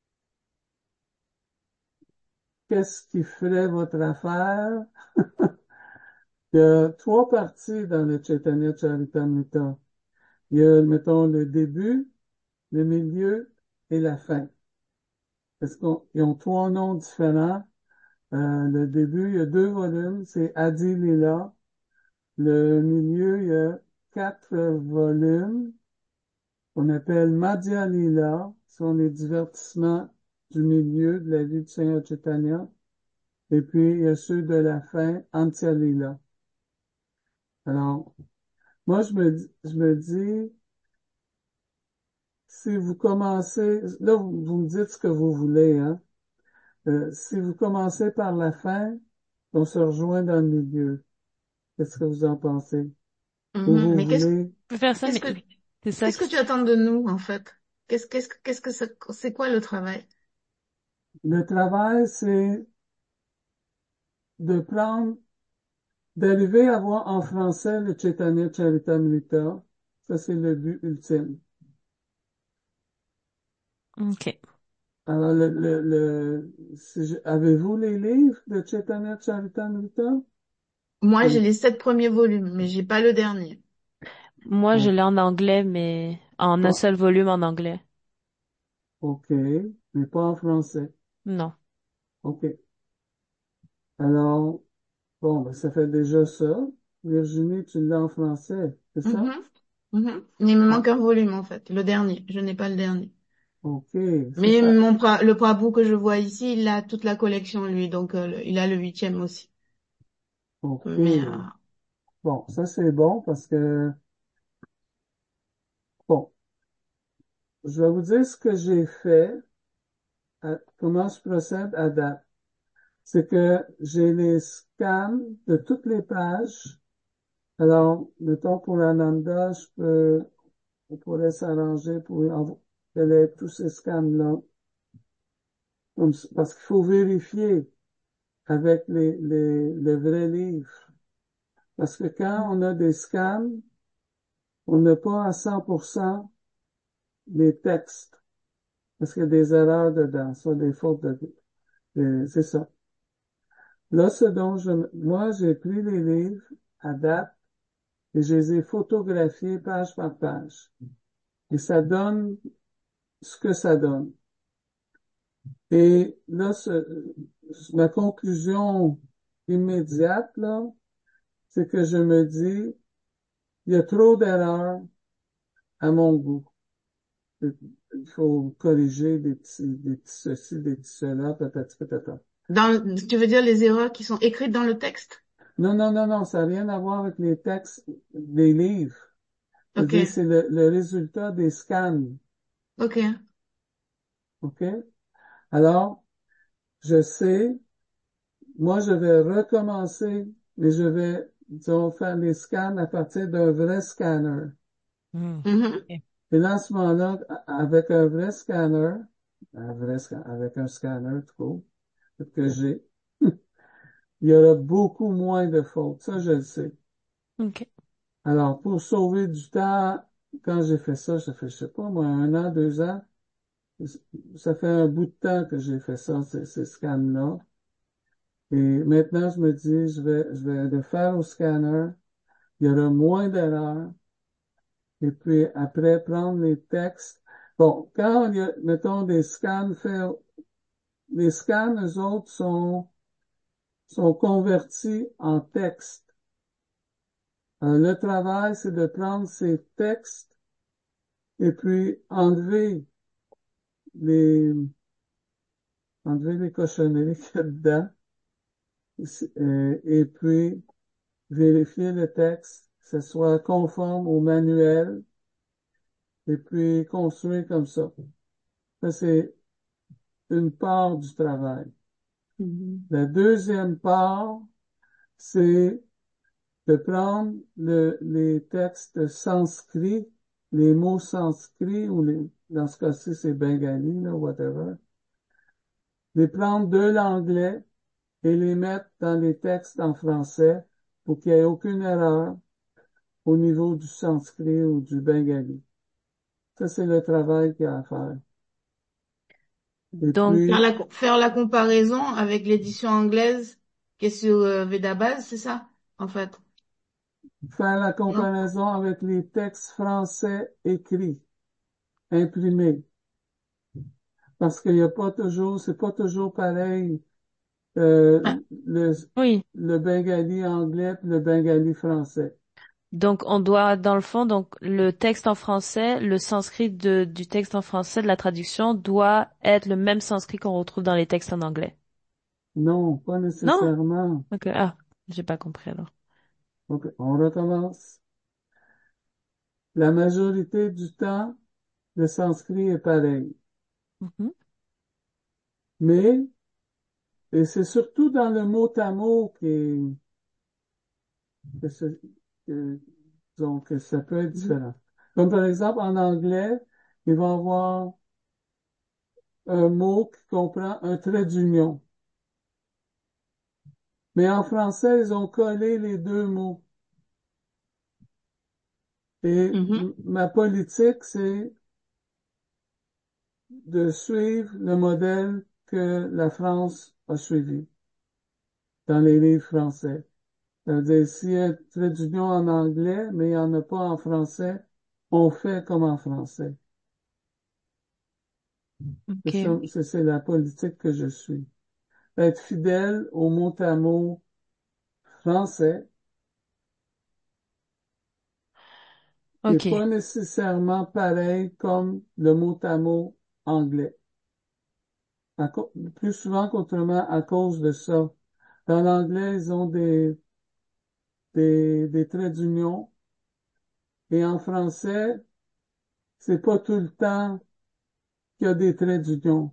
qu'est-ce qui ferait votre affaire? Il y a 3 parties dans le Chaitanya Charitamrita. Il y a, mettons, le début, le milieu et la fin. Parce qu'ils ont trois noms différents. Le début, il y a deux volumes, c'est Adi Lila. Le milieu, il y a quatre volumes qu'on appelle Madhya Lila. Ce sont les divertissements du milieu de la vie du Seigneur Chaitanya. Et puis, il y a ceux de la fin, Antya Lila. Alors, moi, je me dis, si vous commencez, là, vous me dites ce que vous voulez, hein. Si vous commencez par la fin, on se rejoint dans le milieu. Qu'est-ce que vous en pensez? Ou Mhm. vous Mais voulez, On peut faire ça, qu'est-ce mais que, c'est ça. qu'est-ce que tu attends de nous, en fait? C'est quoi le travail? le travail, c'est de prendre, d'arriver à voir en français le Chaitanya Charitamrita. Ça, c'est le but ultime. Ok. Alors, avez-vous les livres de Chaitanya Charitamrita? Moi, j'ai Oui. les 7 premiers volumes, mais j'ai pas le dernier. Moi, je O- l'ai en anglais, mais en un Pas, seul volume en anglais. OK, mais pas en français. Non. OK. Alors, bon, ben, ça fait déjà ça. Virginie, tu l'as en français, c'est ça? Mhm. Mhm. Mais il me Ah, manque un volume, en fait. Le dernier. Je n'ai pas le dernier. OK, ça, Mais ça, le Prabhu que je vois ici, il a toute la collection, lui. Donc, il a le 8e aussi. Mais, OK. Bon, ça, c'est bon parce que, bon, je vais vous dire ce que j'ai fait, comment je procède à date. C'est que j'ai les scans de toutes les pages. Alors, mettons pour Ananda, on pourrait s'arranger pour qu'elle ait tous ces scans-là. Parce qu'il faut vérifier avec le vrai livre. Parce que quand on a des scans, on n'a pas à 100% les textes. Parce qu'il y a des erreurs dedans, ça, des fautes c'est ça. Là, moi, j'ai pris les livres à date et je les ai photographiés page par page. Et ça donne ce que ça donne. Et là, ma conclusion immédiate, là, c'est que je me dis, il y a trop d'erreurs à mon goût. Il faut corriger des petits ceci, des petits cela, peut-être, peut-être. tu veux dire les erreurs qui sont écrites dans le texte? Non, non, non, non, ça n'a rien à voir avec les textes des livres. Je veux Ok, dire, c'est le résultat des scans. ok. OK? Alors, je sais, moi, je vais recommencer, mais je vais, disons, faire les scans à partir d'un vrai scanner. Hmm. Mhm. Ok. Et là, à ce moment-là, avec un vrai scanner, avec un scanner, tout court, que j'ai, il y aura beaucoup moins de fautes. Ça, je le sais. Ok. Alors, pour sauver du temps, quand j'ai fait ça fait, je sais pas, moi, 1 an, 2 ans, ça fait un bout de temps que j'ai fait ça, ces scans-là. Et maintenant, je me dis, je vais le faire au scanner. Il y aura moins d'erreurs. Et puis, après, prendre les textes. Bon, quand il y a, mettons, des scans faits, les scans, eux autres, sont convertis en texte. Le travail, c'est de prendre ces textes et puis les, enlever les cochonneries qu'il y a dedans, et puis vérifier le texte, que ce soit conforme au manuel, et puis construire comme ça. Ça, c'est une part du travail. Mhm. La deuxième part, c'est de prendre les textes sanscrits, les mots sanscrits, dans ce cas-ci, c'est bengali, là, whatever, les prendre de l'anglais et les mettre dans les textes en français pour qu'il n'y ait aucune erreur au niveau du sanskrit ou du bengali. Ça, c'est le travail qu'il y a à faire. Et Donc, Faire puis, faire la comparaison avec l'édition anglaise qui est sur Vedabase, c'est ça, en fait. Faire la Non. comparaison avec les textes français écrits, imprimés. Parce qu'il y a pas toujours, c'est pas toujours pareil, Ah, le, Oui. le bengali anglais et le bengali français. Donc on doit, dans le fond, donc le texte en français, le sanskrit du texte en français de la traduction doit être le même sanskrit qu'on retrouve dans les textes en anglais. Non, pas Non? nécessairement. Ok. Ah, j'ai pas compris alors. Donc, on recommence. La majorité du temps, le sanskrit est pareil. Mhm. Mais, et c'est surtout dans le mot à mot que, ce- que- disons, que ça peut être mhm, différent. Comme par exemple, en anglais, il va y avoir un mot qui comprend un trait d'union. Mais en français, ils ont collé les deux mots. Et mhm. ma politique, c'est de suivre le modèle que la France a suivi dans les livres français. Ça veut dire, s'il y a un trait d'union en anglais, mais il n'y en a pas en français, on fait comme en français. Ok. C'est la politique que je suis. Être fidèle au mot à mot français et Ok. pas nécessairement pareil comme le mot à mot anglais. Plus souvent qu'autrement à cause de ça. Dans l'anglais, ils ont des traits d'union et en français, c'est pas tout le temps qu'il y a des traits d'union.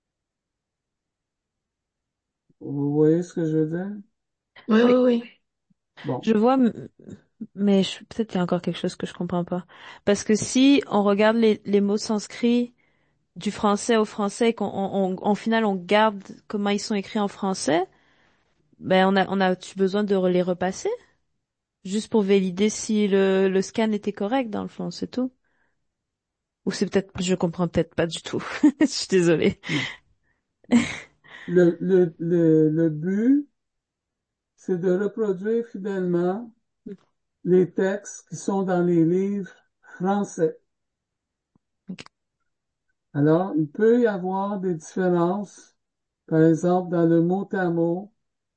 Vous voyez ce que je veux dire? Oui, oui, Oui. oui. Bon. Je vois, mais peut-être qu'il y a encore quelque chose que je comprends pas. Parce que si on regarde les mots sanscrits du français au français et en final on garde comment ils sont écrits en français, ben on a-tu besoin de les repasser? Juste pour valider si le scan était correct dans le fond, c'est tout. Ou c'est peut-être, je comprends peut-être pas du tout. Je suis désolée. Non. Le but, c'est de reproduire fidèlement les textes qui sont dans les livres français. Ok. Alors, il peut y avoir des différences, par exemple, dans le mot à mot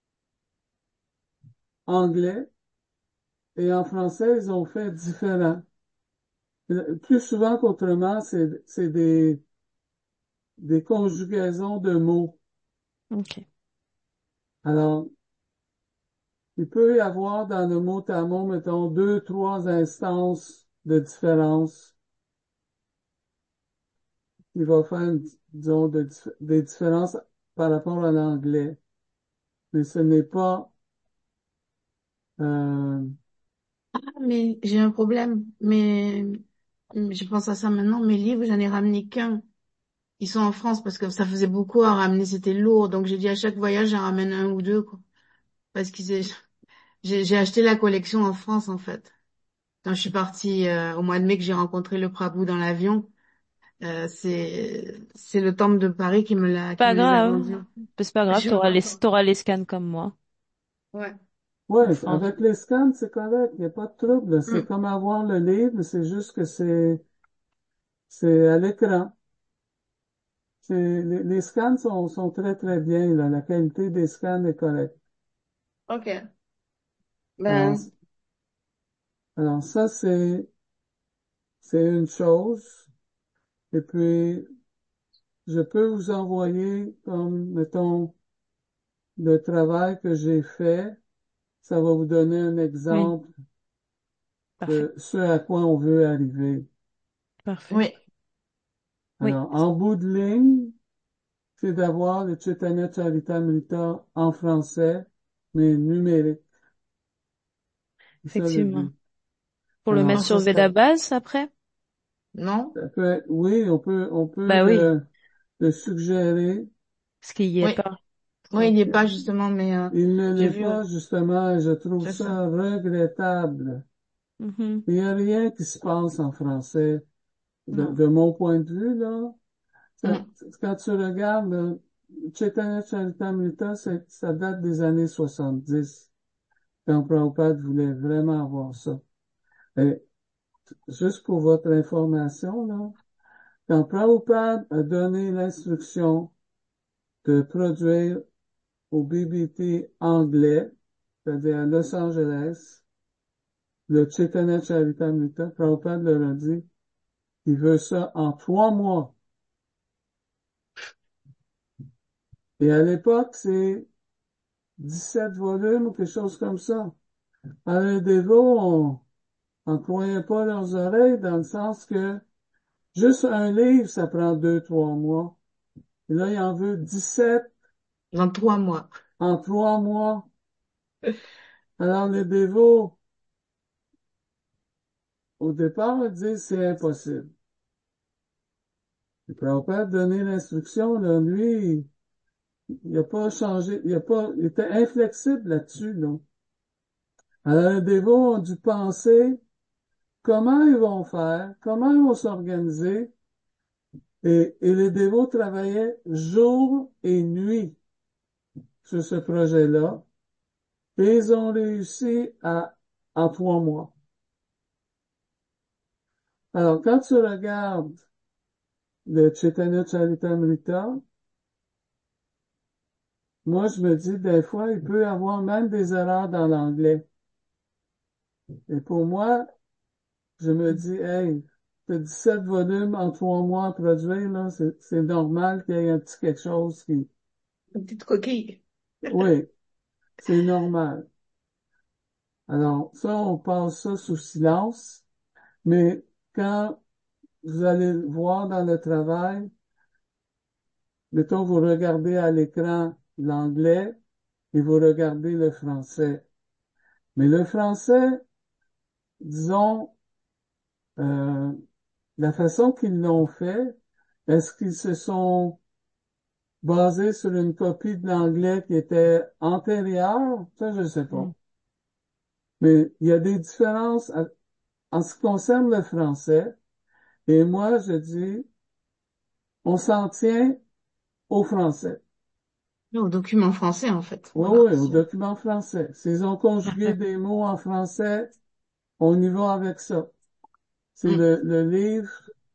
anglais et en français, ils ont fait différent. Plus souvent qu'autrement, c'est des conjugaisons de mots. Ok. Alors, il peut y avoir dans le mot à mot, mettons, deux, trois instances de différence qui va faire, disons, des différences par rapport à l'anglais. Mais ce n'est pas, euh, Ah, mais j'ai un problème. Mais je pense à ça maintenant. Mes livres, j'en ai ramené qu'un. Ils sont en France parce que ça faisait beaucoup à ramener, c'était lourd. Donc j'ai dit à chaque voyage, j'en ramène un ou deux, quoi. Parce que j'ai acheté la collection en France, en fait. Quand je suis partie au mois de mai que j'ai rencontré le Prabhu dans l'avion, c'est le temple de Paris qui Pas me les a grave. vendus. C'est pas Je grave, suis contente. t'auras les scans comme moi. Ouais. ouais, Enfin, avec les scans, c'est correct, il n'y a pas de trouble. C'est Mm. comme avoir le livre, c'est juste que c'est à l'écran. Les scans sont très, très bien, là. La qualité des scans est correcte. Ok. Alors, Ben, alors ça, c'est une chose. Et puis, je peux vous envoyer, comme, mettons, le travail que j'ai fait. Ça va vous donner un oui, exemple parfait. de ce à quoi on veut arriver. Parfait. oui. Oui, Alors, en bout de ligne, c'est d'avoir le Chaitanya Charitamrita en français, mais numérique. C'est ça le effectivement. but. Pour le mettre Non, Alors, sur ça serait... Vedabase après? Non? oui, on peut Bah oui, le suggérer. parce qu'il y est Oui. pas. Oui, il Donc, n'y est pas justement, mais Il ne j'ai l'est vu. pas, justement, et je trouve C'est ça. ça regrettable. mhm, Il n'y a rien qui se passe en français. Non. De mon point de vue, là, Mm. quand tu regardes, Chaitanya Charitamrita, ça date des années 70. quand Prabhupada voulait vraiment avoir ça. Et juste pour votre information, là, quand Prabhupada a donné l'instruction de produire au BBT anglais, c'est-à-dire à Los Angeles, le Chaitanya Charitamrita, Prabhupada leur a dit, il veut ça en 3 mois. Et à l'époque, c'est 17 volumes ou quelque chose comme ça. À l'Indevo, on croyait pas leurs oreilles dans le sens que juste un livre, ça prend 2, 3 mois. Et là, il en veut 17 Dans 3 mois. en 3 mois. Alors, les dévots, au départ, ils disent c'est impossible. Le Prabhupada a donné l'instruction, là, lui, il n'a pas changé, il était inflexible là-dessus, là. Alors, les dévots ont dû penser comment ils vont faire, comment ils vont s'organiser, et les dévots travaillaient jour et nuit sur ce projet-là, et ils ont réussi en 3 mois. Alors, quand tu regardes le Chaitanya Charitamrita, moi, je me dis, des fois, il peut y avoir même des erreurs dans l'anglais. Et pour moi, je me dis, hey, t'as 17 volumes en 3 mois à produire, là, c'est normal qu'il y ait un petit quelque chose qui, Une petite coquille. oui, c'est normal. Alors, ça, on passe ça sous silence, mais quand vous allez voir dans le travail, mettons, vous regardez à l'écran l'anglais et vous regardez le français. Mais le français, disons, euh, la façon qu'ils l'ont fait, est-ce qu'ils se sont basés sur une copie de l'anglais qui était antérieure? Ça, je sais pas. Mm. Mais il y a des différences en ce qui concerne le français. Et moi, je dis, on s'en tient au français. Au document français, en fait. Oui, Voilà. oui, au document français. S'ils ont conjugué des mots en français, on y va avec ça. C'est Mm. le livre,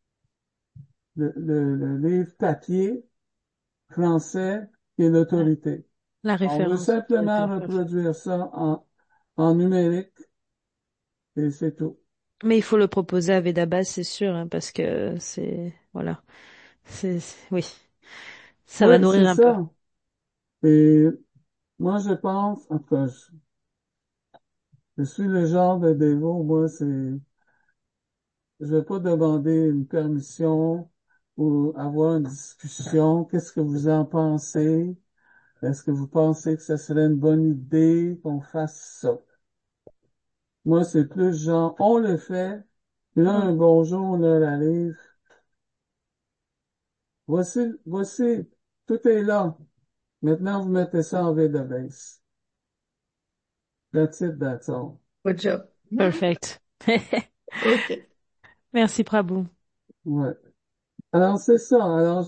le livre papier français qui est l'autorité. La On veut référence simplement d'autorité. Parfait. reproduire ça en numérique et c'est tout. Mais il faut le proposer à Vedabas, c'est sûr, hein, parce que voilà. Oui. Ça va Oui, c'est nourrir un peu. ça. Et moi, je pense, en tout cas, je suis le genre de dévot, moi, je vais pas demander une permission ou avoir une discussion. Qu'est-ce que vous en pensez? Est-ce que vous pensez que ce serait une bonne idée qu'on fasse ça? Moi, c'est plus genre, on le fait, puis là, Mm. un bonjour leur arrive. Voici, tout est là. Maintenant, vous mettez ça en V de base. That's it, that's all. Good job. Perfect. OK. Merci, Prabhu. Ouais. Alors, c'est ça. Alors,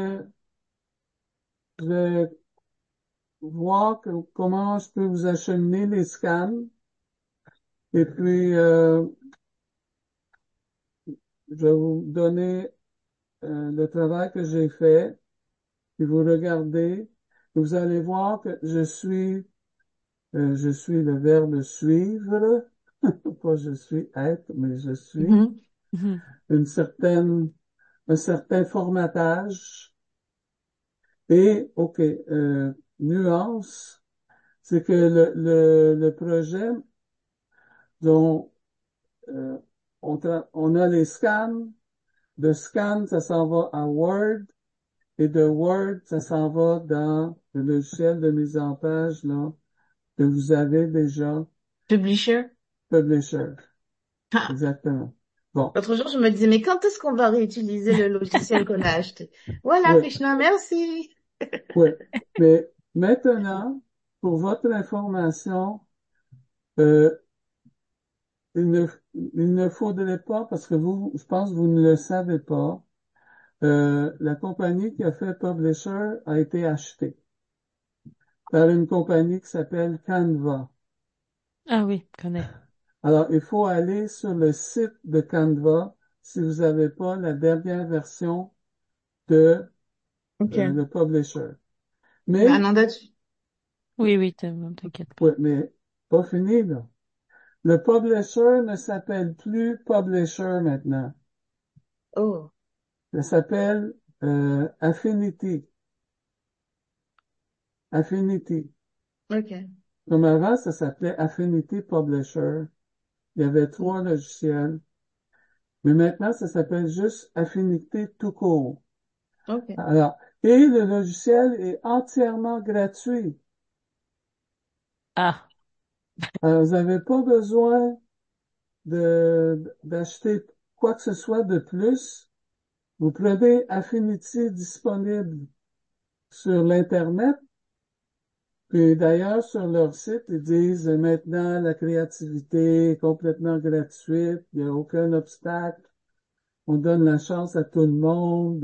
je vais voir comment je peux vous acheminer les scans. Et puis, je vais vous donner le travail que j'ai fait. Puis vous regardez. Et vous allez voir que je suis le verbe suivre. Pas je suis être, mais je suis. Mhm. Mhm. Une certaine, un certain formatage. Et, OK, nuance, c'est que le projet dont euh, on a les scans, de scan, ça s'en va à Word, et de Word, ça s'en va dans le logiciel de mise en page là, que vous avez déjà, Publisher. Publisher. Ah. Exactement. Bon, L'autre jour, je me disais, mais quand est-ce qu'on va réutiliser le logiciel qu'on a acheté? Voilà, oui, Krishna, merci. oui. Mais maintenant, pour votre information, euh, il ne, il ne faudrait pas, parce que vous, je pense que vous ne le savez pas, la compagnie qui a fait Publisher a été achetée par une compagnie qui s'appelle Canva. Ah oui, connais. Alors, il faut aller sur le site de Canva si vous n'avez pas la dernière version de Ok. le publisher. Mais Mais, Ananda, Oui, oui, t'inquiète ouais, pas. mais pas fini, là. Le publisher ne s'appelle plus publisher maintenant. Oh, Il s'appelle Affinity. Affinity. ok. Comme avant, ça s'appelait Affinity Publisher. Il y avait Mm. 3 logiciels. Mais maintenant, ça s'appelle juste Affinity tout court. Ok. Alors, et le logiciel est entièrement gratuit. Ah, Alors, vous n'avez pas besoin d'acheter quoi que ce soit de plus. Vous prenez Affinity disponible sur l'Internet. Puis d'ailleurs, sur leur site, ils disent maintenant la créativité est complètement gratuite, il n'y a aucun obstacle. On donne la chance à tout le monde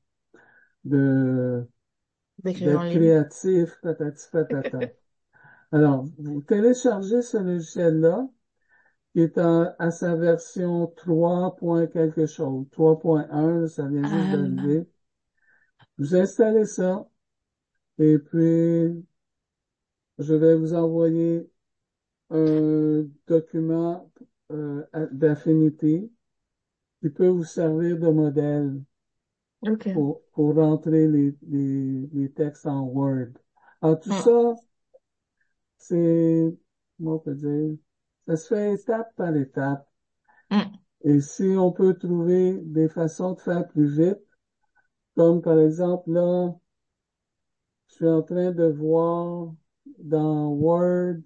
de, D'écrire en d'être ligne. créatif, patati patata. Alors, vous téléchargez ce logiciel-là, qui est à sa version 3 point quelque chose. 3.1, ça vient juste ah, d'arriver. Vous installez ça, et puis je vais vous envoyer un document d'Affinity qui peut vous servir de modèle Ok. pour rentrer les textes en Word. Alors, tout Mm. ça, c'est, comment on peut dire, ça se fait étape par étape. Mm. Et si on peut trouver des façons de faire plus vite, comme par exemple là, je suis en train de voir dans Word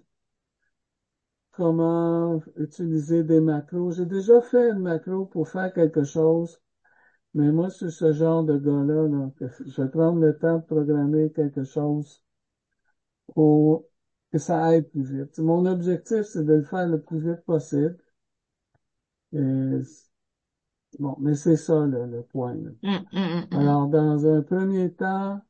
comment utiliser des macros. J'ai déjà fait une macro pour faire quelque chose, mais moi, c'est ce genre de gars-là, là, que je vais prendre le temps de programmer quelque chose pour que ça aille plus vite. Mon objectif, c'est de le faire le plus vite possible. Et, bon, mais c'est ça, le point, là. Mm. Mm. Mm. Alors, dans un premier temps,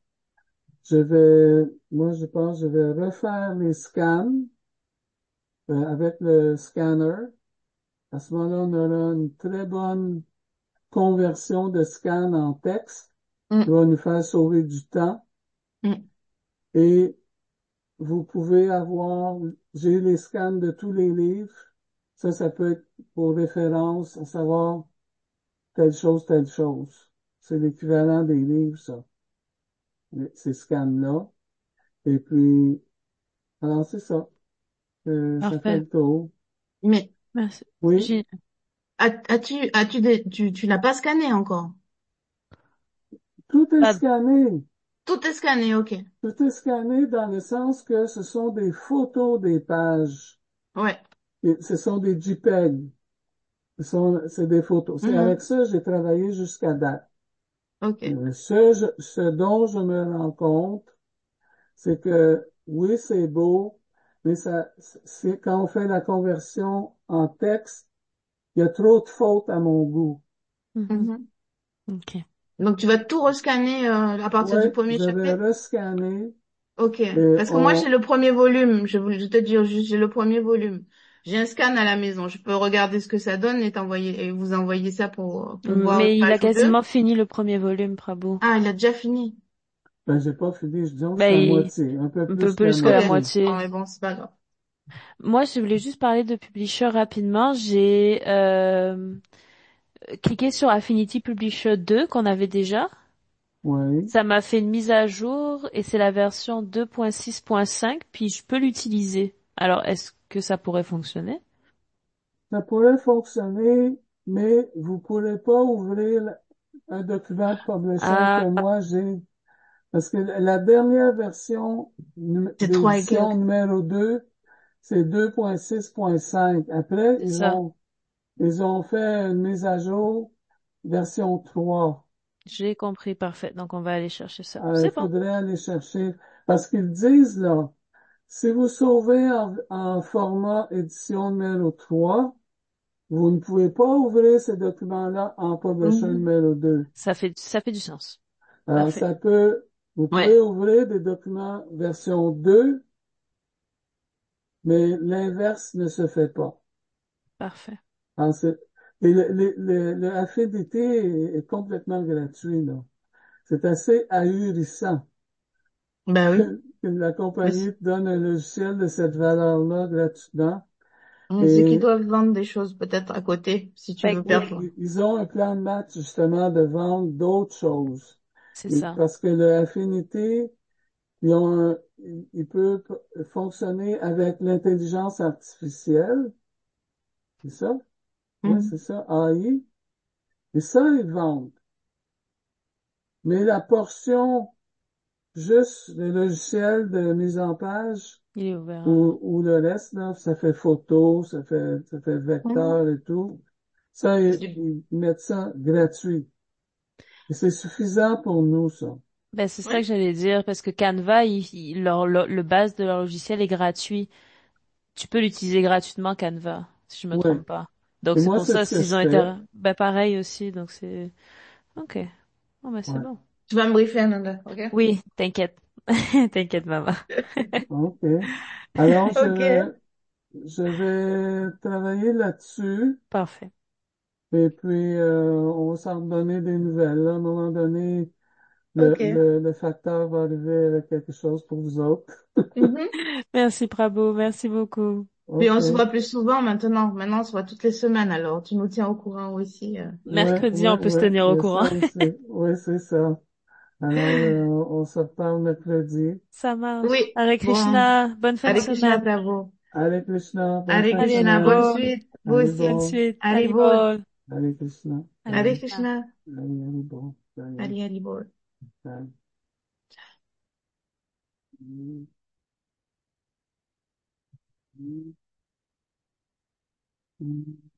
moi, je pense, je vais refaire les scans avec le scanner. À ce moment-là, on aura une très bonne conversion de scan en texte qui Mm. va nous faire sauver du temps. Mm. Et vous pouvez j'ai les scans de tous les livres. Ça peut être pour référence, à savoir telle chose, telle chose. C'est l'équivalent des livres, ça, ces scans-là. Et puis, alors c'est ça. Ça fait parfait. le tour. Mais Merci. Oui, J'ai tu l'as pas scanné encore? tout est pas, scanné. Tout est scanné, ok. Tout est scanné dans le sens que ce sont des photos des pages. Ouais. Et ce sont des JPEG. C'est des photos. C'est avec Mhm. ça que j'ai travaillé jusqu'à date. Ok. Ce dont je me rends compte, c'est que oui, c'est beau, mais c'est quand on fait la conversion en texte, il y a trop de fautes à mon goût. mhm, Mhm. ok. Donc tu vas tout rescanner à partir Oui, du premier je vais chapitre? rescanner Ok. et Parce que moi j'ai le premier volume. Je te dire juste j'ai le premier volume. J'ai un scan à la maison. Je peux regarder ce que ça donne et t'envoyer et vous envoyer ça pour voir une Mais il a page ou deux. quasiment fini le premier volume, Prabhu. Ah, il a déjà fini. ben, j'ai pas fini, disons que je Ben, suis à moitié, un peu un peu plus que la plus que Ok. la moitié. Bon, moitié. mais bon, c'est pas grave. Moi, je voulais juste parler de Publisher rapidement. J'ai cliqué sur Affinity Publisher 2 qu'on avait déjà. Oui. Ça m'a fait une mise à jour et c'est la version 2.6.5, puis je peux l'utiliser. Alors, est-ce que ça pourrait fonctionner? Ça pourrait fonctionner, mais vous pourrez pas ouvrir un document de publisher que Ah, moi j'ai. Parce que la dernière version C'est 3 et d'édition quelques. numéro 2, c'est 2.6.5. Après, c'est ça. ils ont fait une mise à jour version 3. J'ai compris, parfait. Donc, on va aller chercher ça. Il C'est bon. faudrait aller chercher. Parce qu'ils disent là, si vous sauvez en format édition numéro 3, vous ne pouvez pas ouvrir ces documents-là en publisher Mhm. numéro 2. Ça fait du sens. Alors, Parfait. vous Ouais. pouvez ouvrir des documents version 2 mais l'inverse ne se fait pas. Parfait. Alors, et le AFDT est complètement gratuit, là. C'est assez ahurissant Ben oui. que la Mais compagnie te donne un logiciel de cette valeur-là gratuitement. on dit qu'ils Et doivent vendre des choses peut-être à côté, si tu Fait veux que oui, perdre. ils ont un plan de match justement de vendre d'autres choses. c'est Et ça. parce que le Affinity, il peut fonctionner avec l'intelligence artificielle. C'est ça? Oui, Mhm. c'est ça, AI. Et ça, ils vendent. Mais la portion juste le logiciel de mise en page Il est ouvert. Hein. ou le reste, là, ça fait photo, ça fait Mhm. vecteur et tout. Ça, C'est du... ils mettent ça gratuit. Et c'est suffisant pour nous, ça. Ben, c'est ça que Oui. j'allais dire, parce que Canva, le base de leur logiciel est gratuit. Tu peux l'utiliser gratuitement, Canva, si je me Oui. trompe pas. Donc Et c'est moi, pour c'est ça, ce que s'ils je ont fais. été, ben pareil aussi, donc c'est, ok. Oh, ben c'est Ouais. bon. Tu vas me briefer, Ananda, ok? Oui, t'inquiète. T'inquiète, maman. OK. Alors, Ok. je vais travailler là-dessus. Parfait. Et puis, on va s'en redonner des nouvelles. Là. À un moment donné, Ok. le facteur va arriver avec quelque chose pour vous autres. Mhm. Merci, Prabhu. Merci beaucoup. Puis on OK. se voit plus souvent maintenant. Maintenant, on se voit toutes les semaines. Alors, tu nous tiens au courant aussi. Ouais, Mercredi, ouais, on peut se ouais. tenir Il y au a courant. ça aussi. Oui, c'est ça. Alors, on se reparle mercredi. Ça marche. Oui. Hare Bon. Krishna. Bonne fin de Hare Krishna, semaine. Prabhu. Hare Krishna, bonne Hare fin de Allez, Krishna. Bonne semaine. Haribol. suite. Vous Bonne aussi. Haribol, suite. Haribol. Haribol. Hare Krishna. Hare Hare Bye. Krishna. Krishna. Haribol. Bye. Hare Haribol. Bye. Mm, mm, mm.